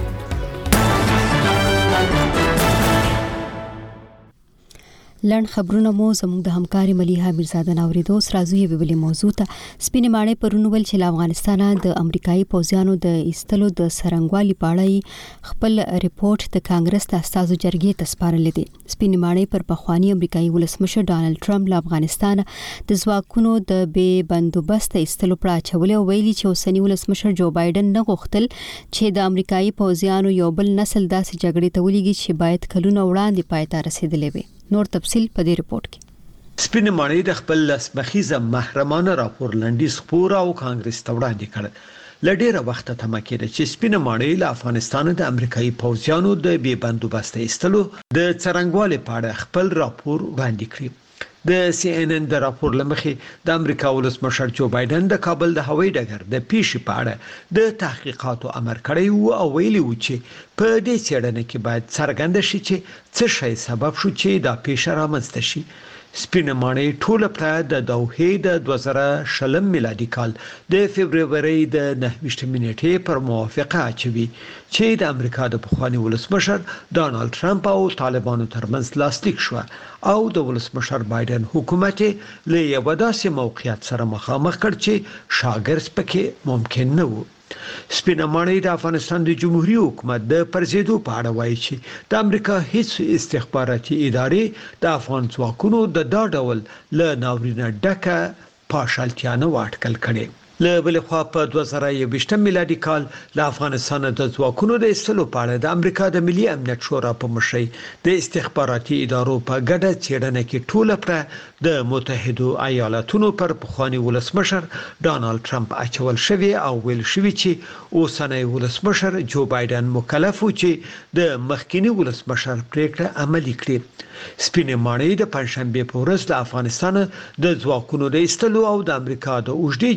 لړن خبرونه مو زموږ د همکاري مليحه میرزا ناوریدو سرازو یې ویلي موضوع ته سپینې ماڼۍ پرون ول چې افغانستان د امریکایي پوځیانو د ایستلو د سرنګوالي په اړه خپل ریپورت د کانګرس د استازو جرګې ته سپارل دي. سپینې ماڼۍ پر پخوانی امریکایي ولسمشر ډانلډ ټرمپ له افغانستان د ځواکونو د بې بندوبست ایستلو پر اچولې او ویلي چې اوسنی ولسمشر جو بایدن نه غوښتل چې د امریکایي پوځیانو یو بل نسل داسې جګړې ته ولېږي چې باید کلونه وړاندې پای ته رسیدلې وي. نور تفصيل په دې رپورت کې. سپینې ماڼۍ د خپل لسمخیزه محرمانه راپور لنډیز خپور او کانګرس ته وړاندې کړ. لډیره وخت ته مکه چې سپینې ماڼۍ له افغانستان د امریکایي پوځیانو د بې بندوبست ایستلو د څرنګوالي په اړه خپل راپور وړاندې کړ. د CNN د راپور لمخې د امریکا ولسمشر جو بایدن د کابل د هوایي ډګر د پیښې په اړه د تحقیقاتو امر کړی او ویلي و چې په دې څېړنه کې باید څرګنده شي چې څه شی سبب شو چې دا پیښه رامنځته شي. سپینې ماڼۍ ټول پر د دوحې د 2020 میلادي کال د فبرवरी د 29 نیټې پر موافقه اچوي چې د امریکا د پخوانی ولسمشر ډانلډ ټرمپ او طالبانو ترمنځ لاسلیک شو او د ولسمشر بایدن حکومت له یو داسې موقعیت سره مخامخ کړ چې شاګرز پکې ممکن نه و. سپینې ماڼۍ د افغانستان د جمهوریت حکومت د پرزیدو په اړه وایي چې د امریکا هیڅ استخباراتي ادارې د افغان ځواکونو د دا ډول له ناورینه ډکه پاشلتیا نه واټکل کړي. له بل خوا په 2020 میلادي کال له افغانستان د ځواکونو د ایستلو په اړه د امریکا د ملي امنیت شورا په مشرۍ د استخباراتي ادارو په ګډه څېړنه کې ټوله پر د متحده ایالاتونو پر پخوانی ولسمشر ډانلډ ټرمپ اچول شوی او ویل شوی چې اوسنی ولسمشر جو بایدن مکلف و چې د مخکینی ولسمشر پریکړه عملي کړي. سپینې ماڼۍ د پنځشنبه په ورځ د افغانستان د ځواکونو د ایستلو او د امریکا د اوږدې جګړې د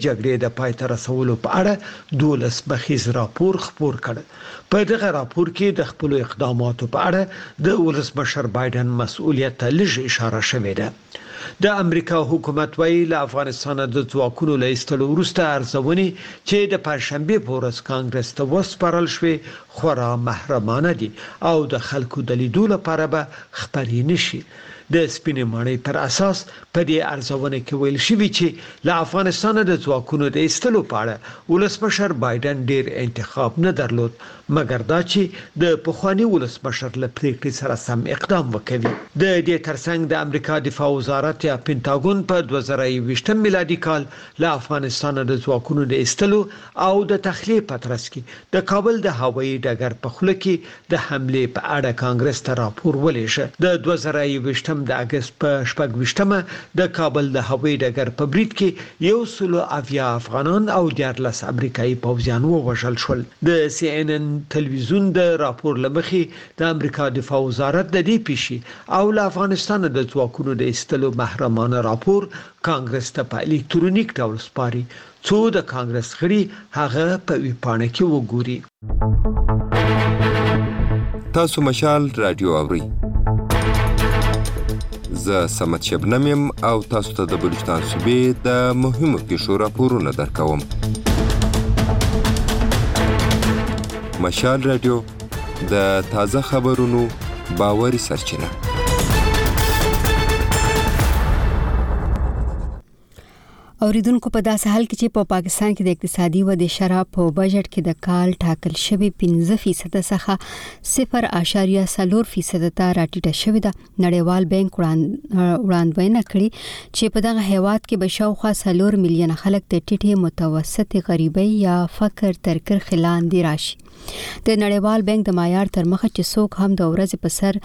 د پای ته رسولو په اړه 12 بخیز راپور خپور کړ. په دغه راپور کې د خپل اقداماتو په اړه د ولسمشر بایدن مسؤلیت ته لږ اشاره شوې ده. د امریکا حکومت وایي له افغانستان د ځواکونو له ایستلو وروسته ارزونې چې د پنځشنبه په ورځ کانګرس ته وسپارل شوې خورا محرمانه دي او د خلکو د لیدو لپاره به خبرې نشي. د سپینې ماڼۍ پر اساس په دې ارزونه کې ویل شوی چې له افغانستان د ځواکونو د ایستلو په اړه ولسمشر بایدن ډیر انتخاب نه درلود، مګر دا چې د پخوانی ولسمشر له پریکړې سره سم اقدام وکوي. د دې ترڅنګ د امریکا دفاع وزارت یا پینټاګون په 2020 میلادي کال له افغانستان د ځواکونو د ایستلو او د تخلیه په ترڅ کې د کابل د هوایي ډګر په خوله کې د حمله په اړه کانګرس ته راپور ولېږه. د 2020 د اگست په 28مه د کابل د هوایي ډګر په برید کې 180 افغانان او 14 امریکایي پوځیان ووژل شول. د CNN تلویزیون د راپور لمخې د امریکا دفاع وزارت د دې پیشي او له افغانستان د ځواکونو د ایستلو محرمانه راپور کانګرس ته په الکترونیک ډول سپاري څو د کانګرس غړي هغه په ویبپاڼه کې وګوري. تاسو مشال رادیو اوري. زه سمت شبنم يم او تاسو ته د بلوچستان صوبې د مهمو پیښو راپورونه درکوم. مشال رادیو د تازه خبرونو باوري سرچینه. اوریدونکو په داسې حال کې چې په پاکستان کې د اقتصادي ودې شرح په بجټ کې د کال ټاکل شوی 15% څخه 0.4% ته راټیټه شوې ده. نړیوال بانک وړاندوینه کړې چې په دغه هیواد کې به شاوخوا 4 میلیون خلک د ټیټه متوسط غریبۍ یا فقر تر کرښې لاندې راشي. د نړیوال بانک د معیار تر مخه چې څوک هم د ورځې په سر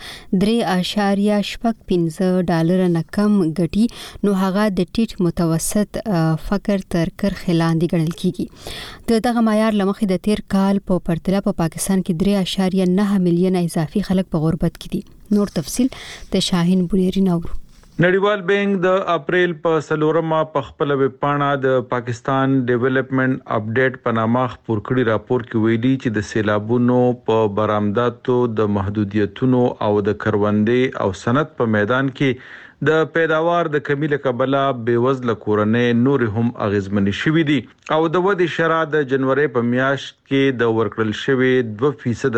3.15 ډالر نه کم ګټي نو هغه د ټیټ متوسط فقر تر کرښې لاندې ګڼل کیږي. دغه معیار لمخې د تیر کال په پرتله په پاکستان کې 3.9 میلیون اضافي خلک په غربت کې دي. نور تفصيل د شاهین بنيري نورو. نړیوال بانک د اپریل په 4مه په خپل ویبپاڼه د پاکستان ډیولپمنٹ اپډیټ په نامه خپور کړي راپور کې ویلي چې د سیلابونو په برآمداتو د محدودیتونو او د کروندې او صنعت په میدان کې د پیداوار د کمی له کبله بیوزله کورنۍ نور هم اغیزمنې شوې دي او د ودې شرح د جنوري په میاشت کې د ورکړل شوی 2%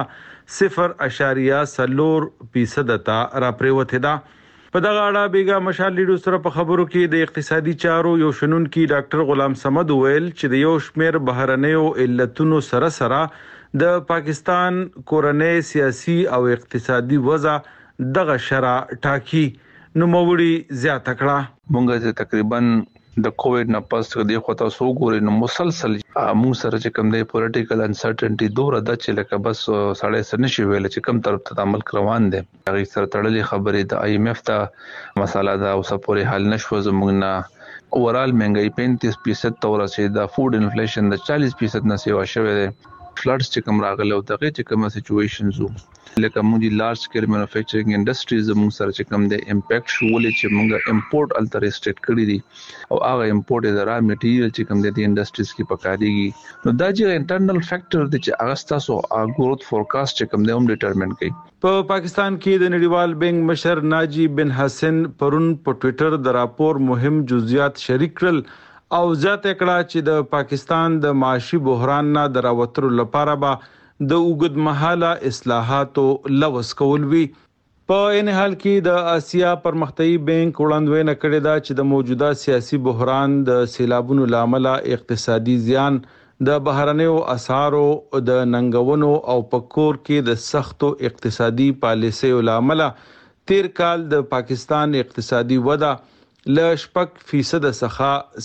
څخه 0.4% ته راپریوته ده. په دغه اړه بیګا مشال لیډو سره په خبرو کې د اقتصادي چارو یو شنونکي ډاکټر غلام صمد ویل چې د یو شمیر بهرنیو علتونو سره د پاکستان کورنۍ سیاسي او اقتصادي وضع دغه شرح ټاکی نو موړي زیاته کړه. مونږه تقریبا د کووډ نه پس د خطا سو ګوري نو مسلسل مو سره چې کوم د پولیټیکل انسرټنټی دوره د چې لکه بس سړی سره نشي ویل چې کوم طرف ته عمل روان دي. هغه سره تړلې خبرې د IMF ته مساله دا اوسه پورې حل نشو. زموږ نه اورال مهنګي 35% تور چې د فود انفلیشن د 40% نه سیوا شوی دی. فلډز چې کوم راغله او دغه چې کوم سچويشنز لکه موږ د لارج سکیل مینوفیکچرینګ انډستریز موږ سره چې کوم د امپیکټ شولې چې موږ امپورټ الټر ریسټریکټ کړی دي او هغه امپورټ د را میټیریل چې کوم د انډستریز کې پکاريږي نو دا چې انټرنل فیکٹر د چې اغستاسو گروث فورکاست چې کوم د هم ډیټرمن کوي. په پاکستان کې د نړیوال بانک مشر ناجی بن حسن پرون په ټوئیټر د راپور مهم جزئیات شریک کړل او ځاته کړه چې د پاکستان د معاشي بحران نه دراوترو لپاره به د اوږد مهاله اصلاحاتو لوس کول وی. په ان حال کې د آسیا پرمختیايي بانک وړاندوینه کړې ده چې د موجوده سیاسي بحران د سیلابونو لامل اقتصادي زیان د بهرنیو اسعارو د ننګونو او پکور کې د سختو اقتصادي پالیسیو لامل تیر کال د پاکستان اقتصادي وده ل 0.5% څخه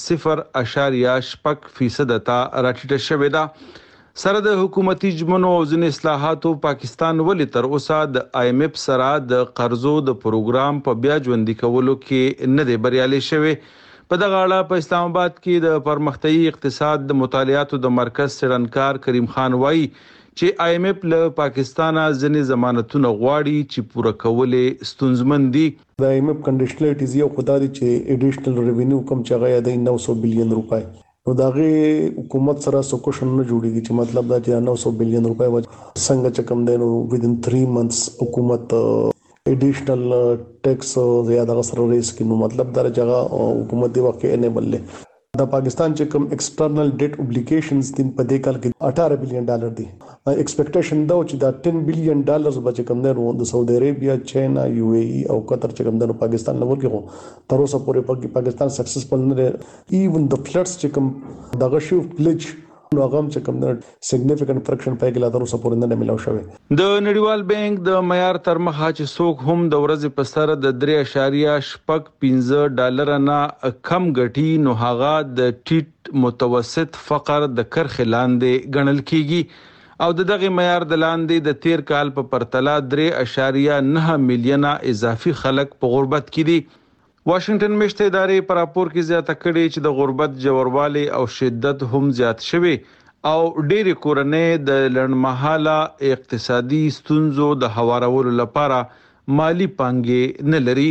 0.5% ته راټیټه شوې ده. سره د حکومتي جمنو او ځین اصلاحاتو پاکستان ولې تر اوسه د IMF سره د قرضو د پروګرام په بیا ژوندۍ کولو کې نه دی بریالي شوی. په دغه اړه په اسلام آباد کې د پرمختیايي اقتصاد د مطالعاتو د مرکز څېړنکار کریم خان وایي چې IMF له پاکستان ځینې ضمانتونه غواړي چې پوره کولې ستونزمن دي. د IMF کنډیشنلټیز یو خدای چې اډیشنل ریوینیو کم چغه د 900 بلین روپۍ نو داغه حکومت سره سوکوشن نه جوړیږي چې مطلب دا چې 900 بلین روپے څنګه چکم دینو within 3 months حکومت ایډیشنل ټیکس زیاده سره ریس کینو مطلب دا جگہ حکومت دی وکه انیبل له د پاکستان چې کوم ایکسټرنل ډیټ اوبلیګیشنز دین په دې کال کې $18 بلین دي ایکسپیکټیشن دا چې دا $10 بلین بچ کم نه د سعودي عربیا چاینا یو ای ای او قطر چې کم نه پاکستان لور کې هو تر اوسه پورې پاکستان سکسسفل نه ایون د فلډز چې کوم دغه شو پلیج نو هغه چې کوم د سیګنیفیکانت فرکشن پای کې لا تر اوسه پورې نه ملاو شوی د نړیوال بانک د معیار تر مخه چې څوک هم د ورځې په سر د $3.15 نه کم ګټي نو هغه د ټیټ متوسط فقر د کرخ لاندې ګڼل کیږي او دغه معیار د لاندې د تیر کال په پرتله 3.9 میلیونه اضافي خلک په غربت کې دي واشنگټن مشته ادارې پر راپور کې زیاته کړې چې د غربت جوړوالي او شدت هم زیات شوی او ډېری کورنۍ د لړمحاله اقتصادي ستونزو د هوارولو لپاره مالی پانګې نه لري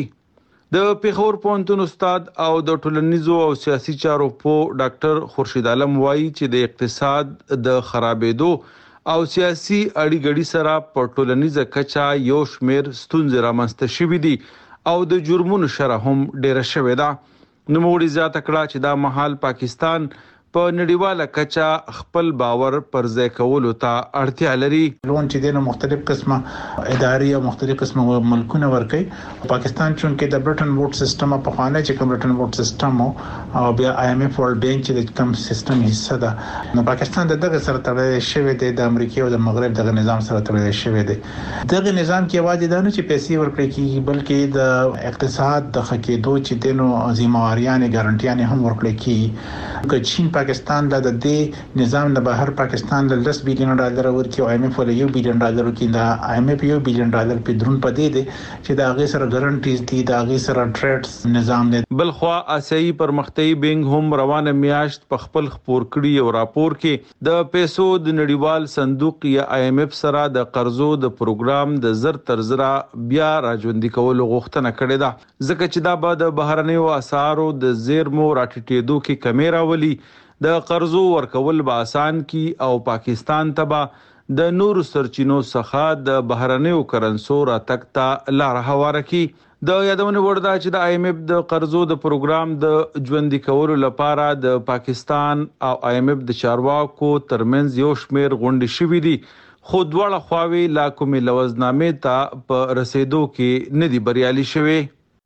د پیښور پوهنتون استاد او د ټولنیزو او سیاسي چارو په ډاکټر خورشید عالم وایي چې د اقتصاد د خرابېدو او سیاسي اړیګړي سره په ټولنیزه کچا یو شمېر ستونزې رامنځته شوې دي او د جرمونو شرح هم ډیره شوې ده نو موږ زیاته کړه چې دا مهال پاکستان په نړیواله کچا خپل باور پر ځای کولو ته اړتیا لري لون چې د مختلف قسمه اداري او مختلف قسمه ملکونه ورکي پاکستان چونکه د برټن ووډ سیستم په خانه چې کوم برټن ووډ سیستم او بیا آی ایم ایف ورلد بانک چې د کوم سیستم حصہ ده نو پاکستان دغه سره تړل شوی دی د امریکا او د مغرب دغه نظام سره تړل شوی دی دغه نظام کې واجب ده چې پیسې ورکړي کیږي بلکې د اقتصاد د خکېدو چې دینو ذمہواریان ګارانټیان هم ورکړي کیږي که چین پاکستان د دې نظام د بهر پاکستان له $10 بلین ورکړي او ایم ایف له $1 بلین ورکړي دا ایم ایف $1 بلین په درون پدې دي چې دا غي سره ګارانټیز دي دا غي سره ټریډز نظام دی بل خو آسیایي پرمختیايي بانک هم روانه میاشت په خپل خبر کړي او راپور کې د پیسو د نړیوال صندوق یا آی ایم ایف سره د قرضو د پروګرام د زر تر زر بیا راځوندي کول غوښتنه کړې ده ځکه چې دا به د بهرنیو اسعارو د زیرمو راټیټېدو کې کمی راولي د قرضو ورکول به آسان کی او پاکستان تبا د نور سرچینو څخه د بهرنیو کرنسو راتګ ته لار هواره کی د یادونه وردا چې د آی ایم ایف د قرضو د پروګرام د ژوندۍ کولو لپاره د پاکستان او آی ایم ایف د چارواکو ترمنځ یو شمېر غونډې شوې دي خو دواړه خواوې لا کومې لوزنامې ته په رسیدو کې ندي بریالي شوي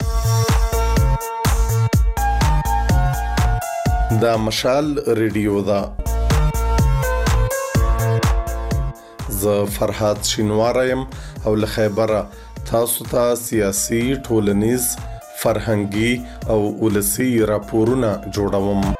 دا مشال ریډیو دا ز فرحات شینوارم او له خیبره تاسو ته سیاسي ټولنیز فرهنګي او ولسی راپورونه جوړوم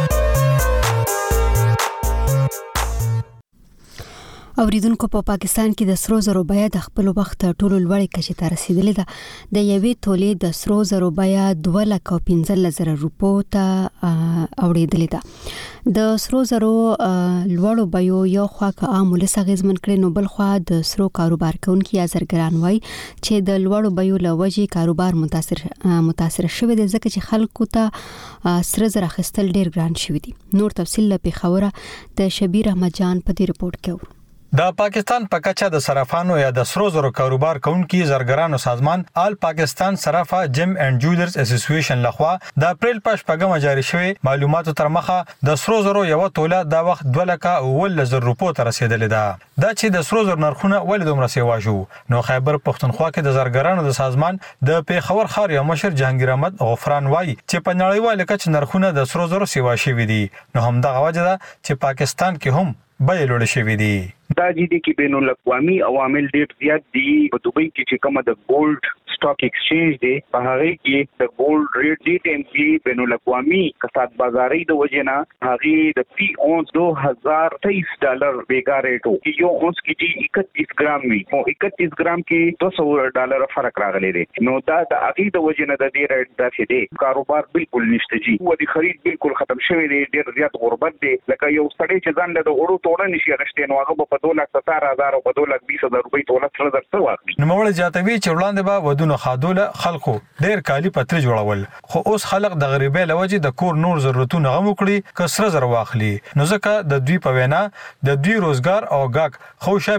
اوریدونکو په پاکستان کې د سرو زرو بیه د خپل وخت ټولو لوړې کچې ته رسیدلې ده د یوې تولې د سرو زرو بیه 2,15,000 روپو ته اوریدلې ده د سرو زرو لوړو بیو یو خوا که عام ولس اغیزمن کړي نو بل خوا د سرو کاروبار کوونکي یا زرګران وایي چې د لوړو بیو له وجې کاروبار متاثر شوی دی ځکه چې خلکو ته سره زر اخیستل ډیر ګران شوی دي نور تفصیل له پیښوره د شبیر احمد جان په دې رپورت کې د پاکستان په کچه د صرافانو یا د سرو زرو کاروبار کوونکي زرګرانو سازمان آل پاکستان صرافه جیم اینڈ جولرز اسوسییشن لخوا د اپریل په شپږمه جاری شوی معلوماتو تر مخه د سرو زرو یو توله د وخت 2,000 روپو ته رسیدلې ده دا چې د سرو زرو نرخونه ولې دومره سیوا شو نو خیبر پښتونخوا کې د زرګرانو د سازمان د پیښور ښار یو مشر جهانگیر احمد غفران وایي چې په نړیواله کچه نرخونه د سرو زرو سیوا شوي دي نو هم دغه وجه ده چې پاکستان کې هم بیې لوړې شوي دي دا دي کې بین الاقوامي عوامل ډېر زیات دي په دوبۍ کې چې کومه د ګولډ سٹاک ایکسچینج دی په هغه کې د ګولډ ریټ دی ټیم کې بین الاقوامي کسات بازاري د وجنه هغه د پی اونس $2023 بیګا ریټو یو اونس کې 31 ګرام وی او 31 ګرام کې $200 فرق راغلی دی نو دا د هغه د وجنه د دې ریټ داسې دی کاروبار بالکل نشته جی او د خرید بالکل ختم شوی دی ډېر زیات غربت دی لکه یو سړی چې ځان له وړو توړه نشي غشته نو هغه په په 2,70,000 او په 2,20,000 روپۍ تولید سره درته واخلي. نو موږ جاتوي چې وړاندې به ودونو خادوله خلکو ډېر کالی پتر جوړول، خو اوس خلک د غریبۍ لوجه د کور نور ضرورتونه غو کړی کسره زر واخلي. نو ځکه د دوی په وینا د دوی روزګار او غاک خوشا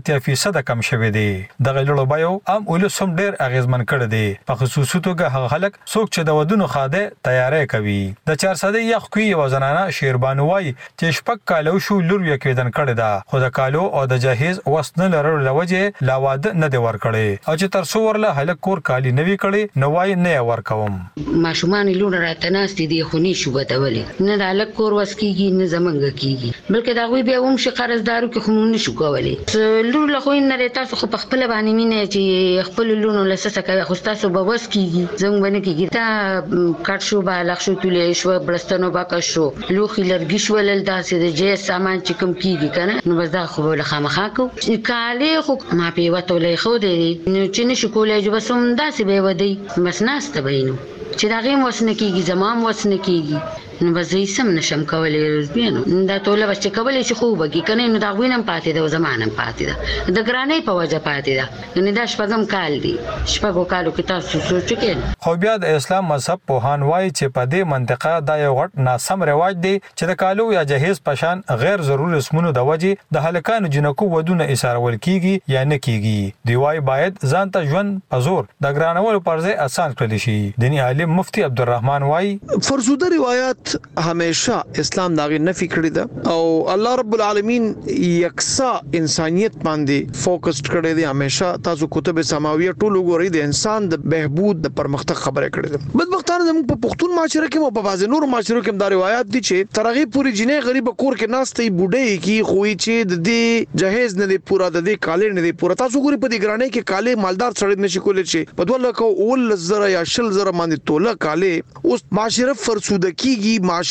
15% کم شوی دی. د غلړو بایو ام ولسم ډېر اغیزمن کړی دی، په خصوصي توګه هغه خلک څوک چې د ودونو خاده تیاری کوي. د 400 یخ کوي یو زنانه شیربانوي چې شپک کالو شو لور یې کېدن کړی دا، خو د کالو او د جهیز وسنه لرلو لوجه لا واده نه دی ور کړی، او چې تر څو ورله هلک کور کالی نوي کړي نو وای نه ور کوم. ماشومان لور راته ناستې دي خو نه شو بتولې، نه د هلک کور وسکیږي نه زمنګ کیږي، بلکې دا غوي بیا هم شي قرضدارو کې خو نه شو کولای. لور له خو نه تاسو خو په خپل باندې مینه چې خپل لونو لسه کوي، خو تاسو به وس کیږي زموږ باندې کیږي تا کټ شو با لښ شو تلې شو برستانو باک شو لوخي لرګي شو ول داسې د جې سامان چې کوم کیږي کنه، نو بس دا خو له خامخا کو کاله خو ما په وته خو دې نو چې نشو کولای جو بس هم داسې به ودی بس ناسته بینو چې دا غیم وسنه کیږي زمام وسنه کیږي، نو بس یې سم نشم کولای روزبینو دا ټول بس چې کولای شي خو بګی کنه، نو دا وینم پاتې د زمانم پاتې ده د ګرانې په وجه پاتې ده، نو دا شپږم کال دی، شپږو کالو کې تاسو سوچ کړئ. خو بیا د اسلام مذهب پوهان وایي چې په دې منطقه دا یو غټ ناسم رواج دی چې د کالو یا جهیز پشان غیر ضروري رسمونو د وجه د هلکانو جنکو ودونه اسارول کیږي یا نه کیږي. دی وایي باید ځان ته ژوند پزور د ګرانولو پر ځای آسان کړل شي. دینی عالم مفتی عبدالرحمن وایي فرضوده روایت همیشه اسلام داغه نفي کړی ده او الله رب العالمین یکسا انسانیت باندې فوکسډ کړی دی. همیشه تاسو کتب سماویه ټول وګورئ د انسان د بهبود د پرمختګ خبره کړی ده. بدبختانه زموږ په پښتون معاشره کې او په بعض نور معاشرو کې دا روایت دي چې ترغه پوری جنې غریب کور کې ناشته بوډۍ کې خوې چې د دې جهیز نه دی پورا د دې کالې نه دی پورا. تاسو ګورئ په دې ګرانې کې کالې مالدار سړی نشي کولای چې په 2 لک او 10 یا 10 زره باندې توله کالې اوس معاشره فرسوده کیږي، معاشره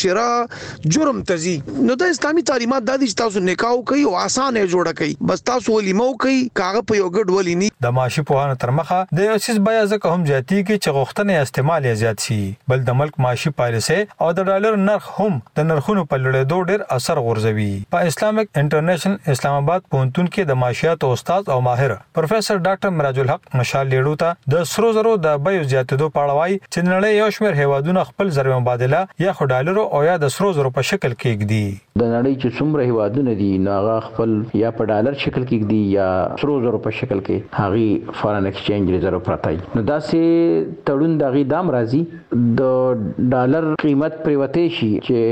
جرم تزي. نو د اسلامي تعلیمات د دې تاسو نکاح کوي او اسانه جوړه کوي، بس تاسو ولیمو کوي کاغه په یو ګډ ولینی. د ماشي پوهانو تر مخه د اساس بیا ځکه هم جاتی کې چې غوښتنه استعمال زیات شي، بل د ملک ماشي پالیسي او د ډالر نرخ هم د نرخونو په لړېدو ډېر اثر غورځوي. په اسلامیک انټرنیشنل اسلام آباد پونتون کې د ماشيات استاد او ماهر پروفیسور ډاکټر مراج الحق مشال لیړو ته د سرو زرو د بیو زیاتېدو په اړه وایي چې نړۍ یو شمېر هیوادونه خپل ضرب مبادله یا خو ډالر او یا د سرو زرو په شکل کې کېږدي. د نړۍ چې څومره هیوادونه دي نو هغه خپل یا په ډالر شکل کې کېږدي یا سرو زرو په شکل کې هغه فارن ایکسچینج ریزرو پرتای. نو دا سه تړون دغه دام راځي د ډالر قیمت پریوته شي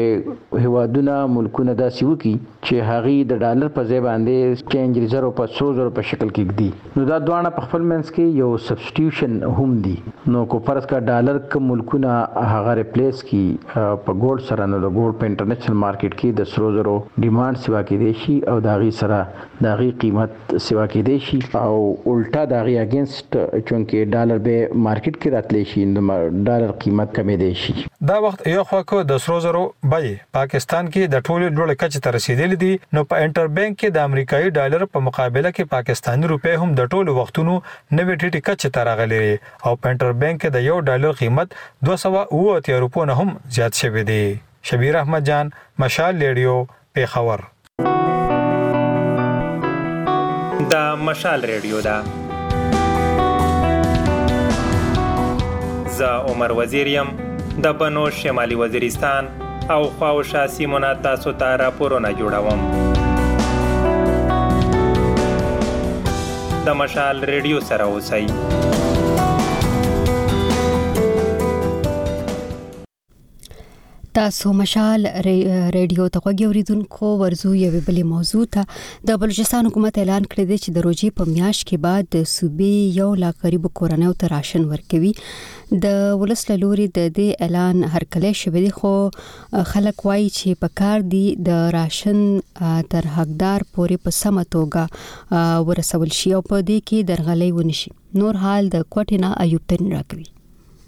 چې هیوادونه ملکونه داسې وکي چې هغه د ډالر په ځای باندې ایکسچینج ریزرو په سرو زرو په شکل کې کېږدي. نو دا دوه په خپل منځ کې یو سبسټیټیوشن هم دي. نو کو فرض کا ډالر کوم ملکونه هغه ریپلیس کی په ګولډ سره، نو د ګولډ په انټرنیشنل مارکیټ کې د سرو زرو ډیماند سیوا کې دی شي او داغي سره داغي قیمت سیوا کې دی شي او الټا داغي اگینست چونکه ډالر به مارکیټ کې راتلی شي نو ډالر قیمت کمې دی شي. دا وخت یو خو کو د سرو زرو بای پاکستان کې د ټولو لوړ کچ ته رسیدلی دي، نو په انټر بانک کې د امریکایي ډالر په مقابله کې پاکستاني روپے هم د ټولو وختونو نوې ټیټه کچ ته راغلي او په انټر بانک کې د یو ډالر قیمت 280 روپو نه هم زیات شوی دی. شبیر احمد جان، مشال ریډیو، پیښور. دا مشال ریډیو دا زه عمر وزیریم د بنو شمالي وزیرستان او خواوشا سیمونه تاسو ته راپورونه جوړوم. د مشال ریډیو سره اوسئ. تاسو مشال ریډیو ته غوږی اوریدونکو ورزو یو بلې موضوع ته د بلوچستان حکومت اعلان کړی دی چې د روزي په میاشت کې بعد د صوبې 1 لا قریب کورنیو ته راشن ورکوي. د ولس له لوري د دې اعلان هرکلی شوی دی، خو خلک وایي چې په کار دی د راشن تر حقدار پورې په سمه توګه ورسول شي او په دې کې درغلۍ ونشي. نور حال د کوټینا ایوب تن راکوي.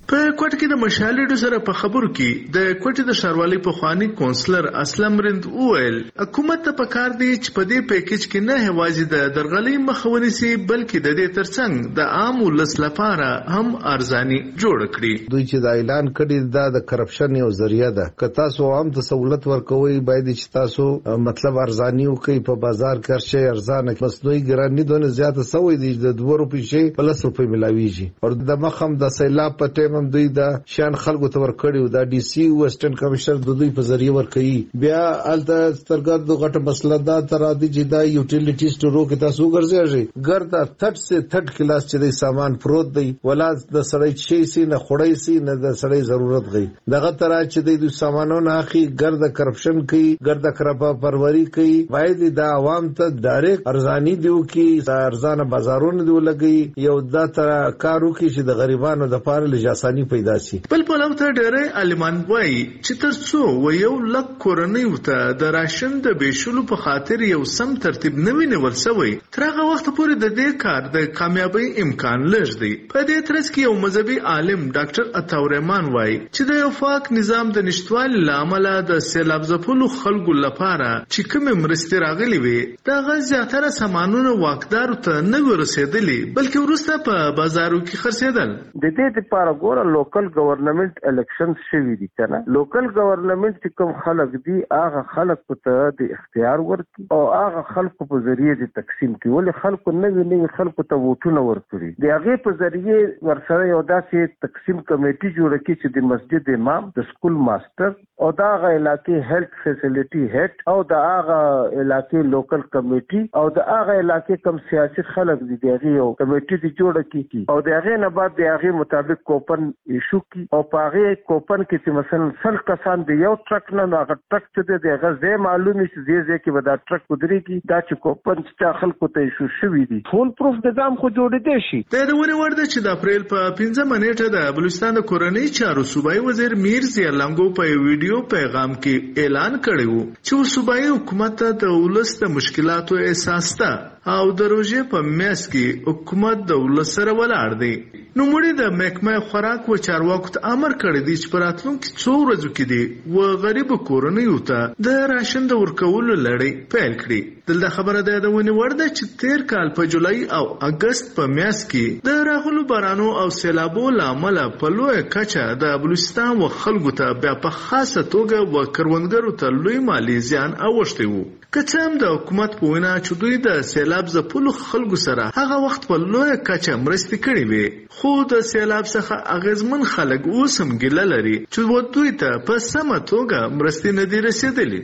په کوټ کې د مشال ریډیو سره په خبرو کې د کوټ د ښاروالۍ په خواني کونسلر اسلم رند وویل حکومت ته پکار دی چې په دې پیکیج کې نه هوازي د درغلۍ مخاوني سي بلکې د دې ترڅنګ د عام ولس لپاره هم ارزاني جوړ کړي. دوی چې د اعلان کړي د کرپشن یو ذریعہ ده که تاسو هم د سہولت ورکوي باید چې تاسو مطلب ارزاني وکړي په بازار کې شي ارزانه مصنوعي ګرانی دونه زیاته سوې دي د 2 روپۍ شي په 10 روپۍ ملاويږي او د مخم د سیلاب په ټیم هم دوی د شان خلکو ته ورکړي د ډي سي ویسټرن کمشنر د دوی په ذریعہ ورکړي بیا الته سترګر د غټه مسله دا تر دي چې دا یوټیلیټی سټورو کې تاسو ګرځي ګردا 30 سے 30 کلاس چې د سامان پروت دی ولا د سړی شي سي نه خړای سي نه د سړی ضرورت غي دغه تر چې د سامانونو اخی ګرد کرپشن کوي ګرد کرپا پروری کوي باید د عوام ته ډایرکټ ارزانی دیو کې ارزانه بازارونه دی لګي یو د تر کارو کې چې د غریبانو د پاره لجاسانی پیدا شي. بل په لور ته ډېرې عالمان وایي چې ترڅو و یو لک کورنۍ وته د راشن د بشلو په خاطر یو سم ترتیب نه وینول سوی تر هغه وخت پورې د دې کار د کامیابی امکان لږ دی. په دې ترڅ کې یو مذهبي عالم ډاکټر عطاورمان وایي چې د یو پاک نظام د نشټوالي لامل د سیلاب ځپلو خلکو لپاره چې کوم مرستې راغلي وي دا غزياتره سامانونه واکدار ته نه ورسېدلي بلکې ورسته په بازارو کې خرڅېدل. د دې لپاره ګوره لوکل ګورنمنت الیکشن شوي دي کنه لوکل ګورنمنت چې کوم خلک دي هغه خلک ته د اختیار ورکړي او هغه خلکو په ذریعہ د تقسیم کې ولې خلکو نه خلکو ته ووټونه ورکړي د هغه په ذریعہ ورسره یو داسې تقسیم کمیټي جوړ کړي چې د مسجد امام د سکول ماستر او دا هغه علاقې هیلث فیسیلیټي هیډ او دا هغه علاقې لوکل کمیټي او دا هغه علاقې کم سیاسي خلک دي دغه یو کمیټي دی جوړ کړي او د هغه نه بعد د هغه مطابق کوپن ایشو کی او پاره کوپن کې چې مثلا 100 کسان دی یو ټرک نه هغه ټرک چې د غزه معلومي چې زیږه کې ودا ټرک ودرېږي دا چې کوپن چې خلکو ته ایشو شوی دي فول پروف نظام خو جوړ دی شي. د دې ورده چې د اپریل په 15 نیټه د بلوچستان د کورنۍ چارو صوبایي وزیر میر ضیاء لنګو په ویډیو پیغام کې اعلان کړی و چې صوبایي حکومت ته ولس د مشکلاتو احساس ته او د روزې په میاس کې حکومت د ولس سره ولاړ دی. نو مړي د محکمه خوراک و چارواکو ته امر کړی دی چې پراتلونکو 2 ورځو کې دی و غریب کورنۍ ته د راشن د ورکولو لړۍ پیل کړي. دلته خبره ده د ونی ورده چې 13 کال په جولای او اگست په میاس کې د راغلو بارانو او سیلابو لامل په لوی کچه د بلوچستان و خلکو ته بیا په خاصه توګه و کروندګرو ته لوی مالی زیان اوښتی وو. که هم د حکومت په وینا چې دوی د سیلاب ځپلو خلکو سره هغه وخت په لوی کچه مرستې کړې وي خو د سیلاب څخه اغیزمن خلک اوس هم ګیله لري چې دوی ته په سمه توګه مرستې نه دي رسیدلې.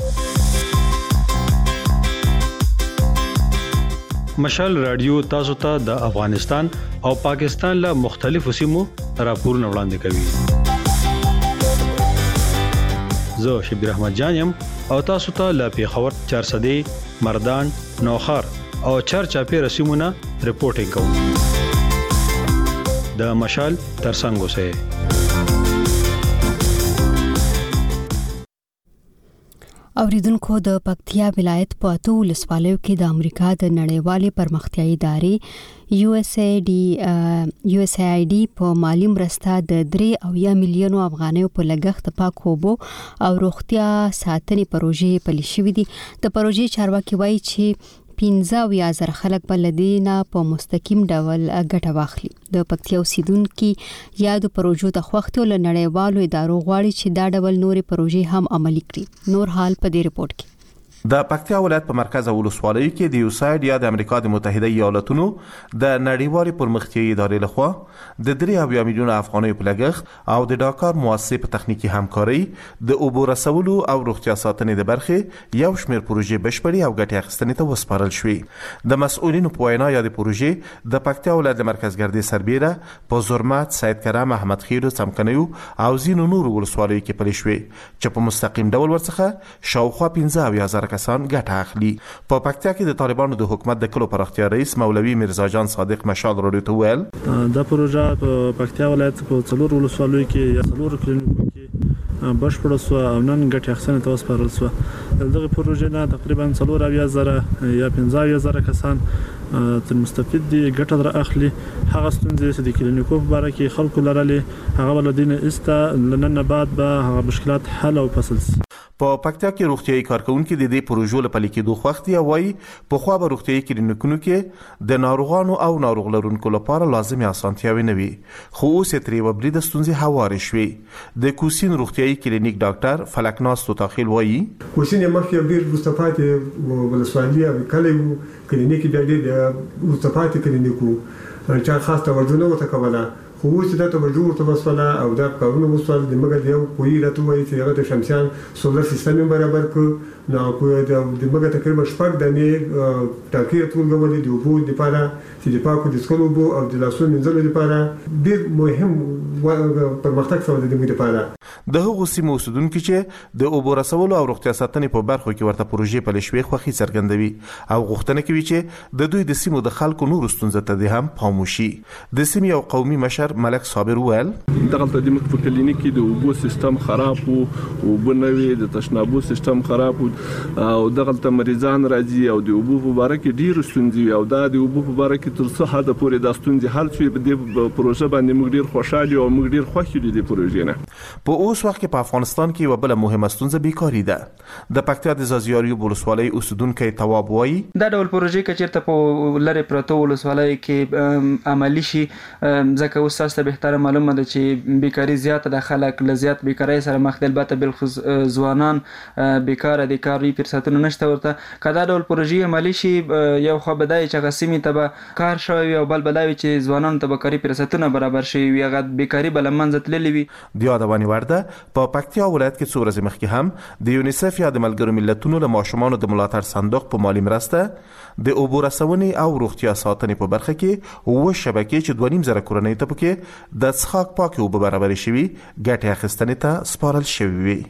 مشال رادیو تاسو ته د افغانستان او پاکستان له مختلفو سیمو راپورونه وړاندې کوي. زه شبیر احمد جانم او تاسو ته له پیښور 400 مردان نوخار او چارچاپی رسیمونه رپورټینګ کوم د مشال ترڅنګ اوسه. اوریدونکو د پکتیا ولایت په اتو ولسوالیو کې د امریکا د نړیوالې پرمختیایي ادارې USAID په مالی مرسته د 3 میلیون افغانیو په لګښت پاک اوبو او روغتیا ساتنې پروژې پلي شوې دي. د پروژې چارواکي وایي چې 15,000 خلک په لدینا په مستقیم ډول ګټه واخلي. د پکتیا اوسیدونکو یادو پروژو د خوښتو له نړیوالو ادارو غواړي چې دا ډول نورې پروژې هم عملي کړي. نور حال په دې رپورت کې د پکتیا ولایت په مرکز ولسوالۍ کې د USAID یا د امریکا د متحده ایالاتونو د نړیوالې پرمختیایي ادارې لخوا د 3 میلیون افغانیو په لګښت او د ډاکار مؤسسې په تخنیکی همکاري د اوبو رسولو او روغتیا ساتنې د برخې یو شمېر پروژې بشپړې او ګټې اخیستنې ته وسپارل شوې. د مسؤلینو په وینا یا د پروژې د پکتیا ولایت د مرکزګردي سربیره په زرمت، سید کرم، احمد خیل، څمکنیو او ځینو نورو ولسوالیو کې پلي شوې چې په مستقیم ډول ورڅخه شاوخوا 15,000 کسان ګټه اخلي. په پکتیا کې د طالبانو د حکومت د کلو پراختیا رئیس مولوي میرزا جان صادق مشال رادیو ته ویل دا پروژه په پکتیا ولایت په څلور ولسوالیو کې یا څلور کلینیکو کې بشپړ شو او نن ګټه اخیستنه ته وسپارل شو. دغه پروژه نه تقریبا 4,000 یا 15,000 کسان تر مستفید دي ګټه در اخلي. هغه ستونزې چې د کلینیکو په اړه کې خلکو لرلې هغه ولدین استا لنن بعد به هغه مشکلات حل او فصل شي. په پکتیا کې روغتيایي کارکونکو د دې پروژو لپاره لیکيدو خوښتي او وايي په خو به روغتيایي کلینیکونو کې د ناروغانو او ناروغ لرونکو لپاره لازمي اسانتیاوي نه وي، خو اوس ترې وبري د ستونزې هواري شوي. د کوسین روغتيایي کلینیک ډاکټر فلکناس توتاخیل وايي کوسین مخکې ډیر مستفاده ولسوالۍ او کلیو کلینیک د دې مستفاده کلینیکو چې خاص توجه نه وته کوله، خو اوس دا توجه ورته وسوله او دا کارونه وسول د مګر یو کوی راته وایي چې هغه د شمسیان سولر سیستم برابر کړ نو کوی د مګر تقریبا شپږ دنې ټاکي ټول غوړي دی وبو د پاره چې د پاکو د سکلو بو او د لاسونو منځلو لپاره ډیر مهم پرمختګ شو د دې لپاره. د هغو سیمو اوسیدونکو چې د اوبو رسولو او روغتیا ساتنې په برخو کې ورته پروژې په لشوي خوخي څرګندوي او غوښتنه کوي چې د دوی د سیمو د خلکو نور ستونزې ته هم پاموشي. د سیمې او قومي مشر ملک صابر وویل دغه د مخ په کلینیک کې د اوبو سیستم خراب او بنوي د تشنابو سیستم خراب او دغه ته مریضان راځي او د اوبو په اړه کې ډیر ستونزې او د اوبو په اړه کې تر څه حد پورې د ستونزې حل شي. په دې پروژه باندې موږ ډیر خوشاله او موږ ډیر خوښ یو د پروژې نه. په اوس وخت کې په افغانستان کې وبله مهمه ستونزه بیکاری ده. د پکتیا د زازیاري ولسوالۍ اوسیدونکو تواب وایي دا ډول پروژې کې چیرته په لری پروتو ولسوالۍ کې عملی شي ځکه اوس تاسو به تر معلومه ده چې بیکاری زیاته د خلک لزیات بیکاری سره مخ دي، البته بالخصوص ځوانان بیکاره دي، کاري فرصتونه نشته ورته. کدا ډول پروژې عملی شي یو خو بدای چې قسمی ته کار شوی او بل بدای چې ځوانان ته کاري فرصتونه برابر شي وي هغه بیکاری بل منځ تللی وي. د یادوانی ورده په پکتیا ولایت کې څو ورځې مخکې هم د یونیسف یا د ملګرو ملتونو له ماشومانو د ملاتړ صندوق په مالی مرسته د اوبو رسونې او روغتیا ساتنې په برخه کې و شبکې چې 2.5 کورنۍ ته پکې د څښاک پاکي اوبه برابر شوي ګټه اخیستنې ته سپارل شوی وي.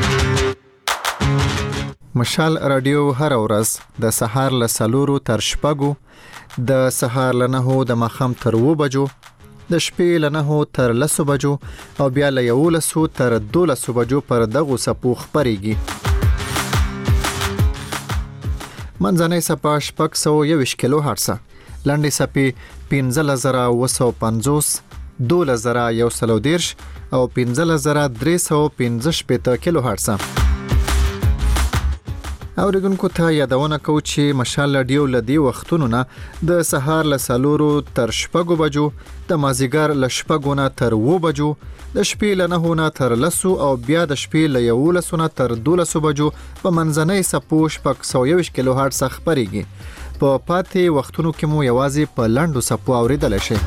مشال رادیو هر ورځ د سهار له 4 تر 6 د سهار له 9 د ماخام تر 2 بجو د شپې له 9 تر 10 بجو او بیا له 11 تر 12 بجو پر دغه سپو خبريږي. منځنۍ سپا 621 کیلو هرتز، لنډې سپې 15950 12110 او 15315 کیلو هرتز. اوریدونکو ته یادونه کو چې مشال رادیو لدی وختونو نه د سهار له 4 تر 6 بجو، د مازیګر له 6 نه تر 2 بجو، د شپې له 9 نه تر 10 او بیا د شپې له 11 نه تر 12 بجو په منځنۍ سپو 621 کیلو هرتز خبريږي. په پاتې وختونو کې مو یوازې په لنډو سپو اوریدل شي.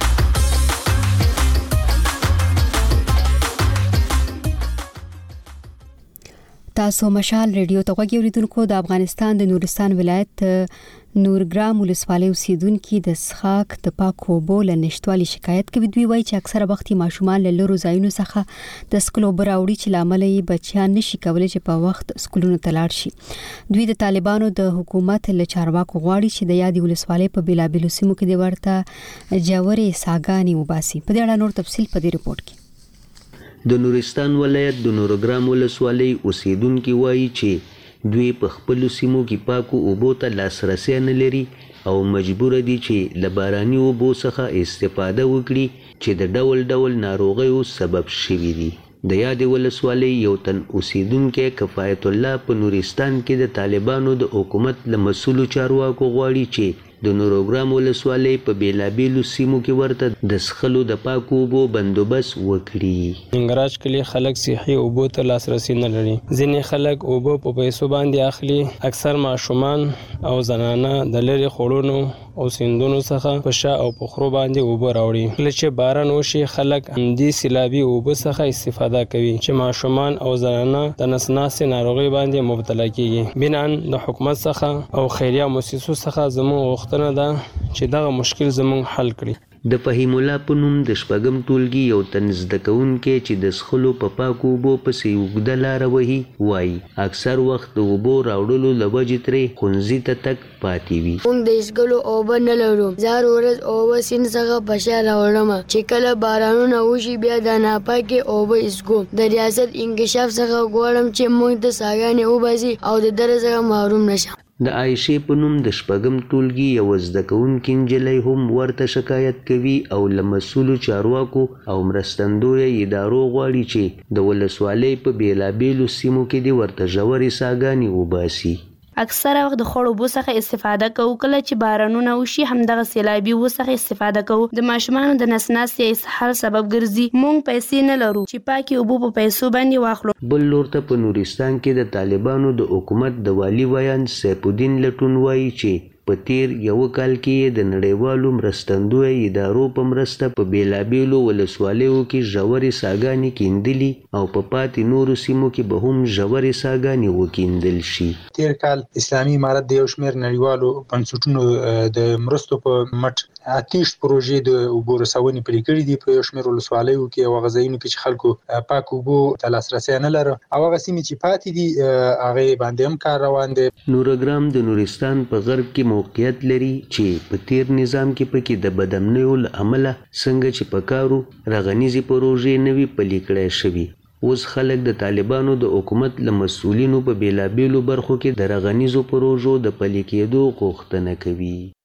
تاسو مشال ریډیو ته غوږی اوریدونکو د افغانستان د نورستان ولایت نورګرام ولسوالۍ اوسیدونکو د څښاک د پاکو اوبو له نشټوالي شکایت کوي. دوی وایي چې اکثره وخت ماشومان له لورو ځایونو څخه د سکلو براوړي چې لامل یې بچیان نشي کولای چې په وخت سکولونو ته لاړ شي. دوی د طالبانو د حکومت له چارواکو غواړي چې د یادې ولسوالۍ په بیلابیلو سیمو کې د ورته جوړې ساګانی وباسي. په دې اړه نور تفصیل په دې رپورت کې. د نورستان ولایت د نورګرام ولسوالۍ اوسیدونکو وایي چې دوی په خپل سیمو کې پاکو اوبو ته لاسرسي نه لري او مجبور دي چې له باراني اوبو څخه استفاده وکړي چې د ډول ډول ناروغیو سبب شوي دي. د یادې ولسوالۍ یو تن اوسیدونکی کفایت الله په نورستان کې د طالبانو د حکومت له مسؤلو چارواکو غواړي چې د نورګرام ولسوالۍ په بیلابیلو سیمو کې ورته د څښلو د پاکو اوبو بندوبست وکړي. ننګرهار کلی خلک صحي اوبو ته لاسرسي نه لري. ځینې خلک اوبه په پیسو باندې اخلي. اکثر ماشومان او زنانه د لرې خوړونو او سیندونو څخه په شا او په خرو باندې اوبه راوړي. کله چې باران وشي خلک همدې سیلابي اوبه څخه استفاده کوي چې ماشومان او زنانه د نسناسې ناروغي باندې مبتلا کیږي. بنان د حکومت څخه او خیریه مؤسسو څخه زموږ غوښتنه ده چې دغه مشکل زموږ حل کړي. د فهیم الله په نوم د شپږم ټولګي یو تن زده کوونکی چې د څښلو په پاکو اوبو پسې اوږده لاره وهي وایي اکثر وخت د اوبو راوړلو له وجې ترې ښوونځي ته تګ پاتې وي. موږ د څښلو اوبه نه لرو. زه هر ورځ اوبه سیند څخه په شا راوړم چې کله بارانونه وشي بیا د ناپاکې اوبه څښو. د ریاست انکشاف څخه غواړم چې موږ د څاګانې وباسي او د در څخه محروم نشم. د عایشې په نوم د شپږم ټولګي یو زده کوونکې نجلۍ هم ورته شکایت کوي او له مسؤلو چارواکو او مرستندویه ادارو غواړي چې د ولسوالۍ په بیلابیلو سیمو کې د ورته ژورې څاګانې وباسي. اکثره وخت د خړو اوبو څخه استفاده کوو. کله چې بارانونه وشي همدغه سیلابي اوبو څخه استفاده کوو. د ماشومانو د نس ناستې یا اسهال سبب ګرځي. موږ پیسې نه لرو چې پاکې اوبه په پیسو باندې واخلو. بل لور ته په نورستان کې د طالبانو د حکومت د والي ویان سیف الدین لټون وایي چې په تیر یو کال کې د نړیوالو مرستندویه ادارو په مرسته په بیلابیلو ولسوالیو کې ژورې څاګانې کیندلي او په پاتې نورو سیمو کې به هم ژورې څاګانې وکیندل شي. تیر کال اسلامي امارت د یو شمېر نړیوالو بنسټونو د مرستو په مټ 28 پروژې د اوبو رسونې پلي کړي دي په یو شمېر ولسوالیو کې او هغه ځایونو کې چې خلکو پاک اوبو ته لاسرسی نه لري او هغه سیمې چې پاتې دي هغې باندې هم کار روان دی. نورګرام د نورستان په غرب کې موقعیت لري چې په تیر نظام کې پکې د بدامنیو له امله څنګه چې په کارو رغنیزې پروژې نوي پلي کړای شوي. اوس خلک د طالبانو د حکومت له مسؤلینو په بیلابیلو برخو کې د رغنیزو پروژو د پلي کېدو غوښتنه کوي.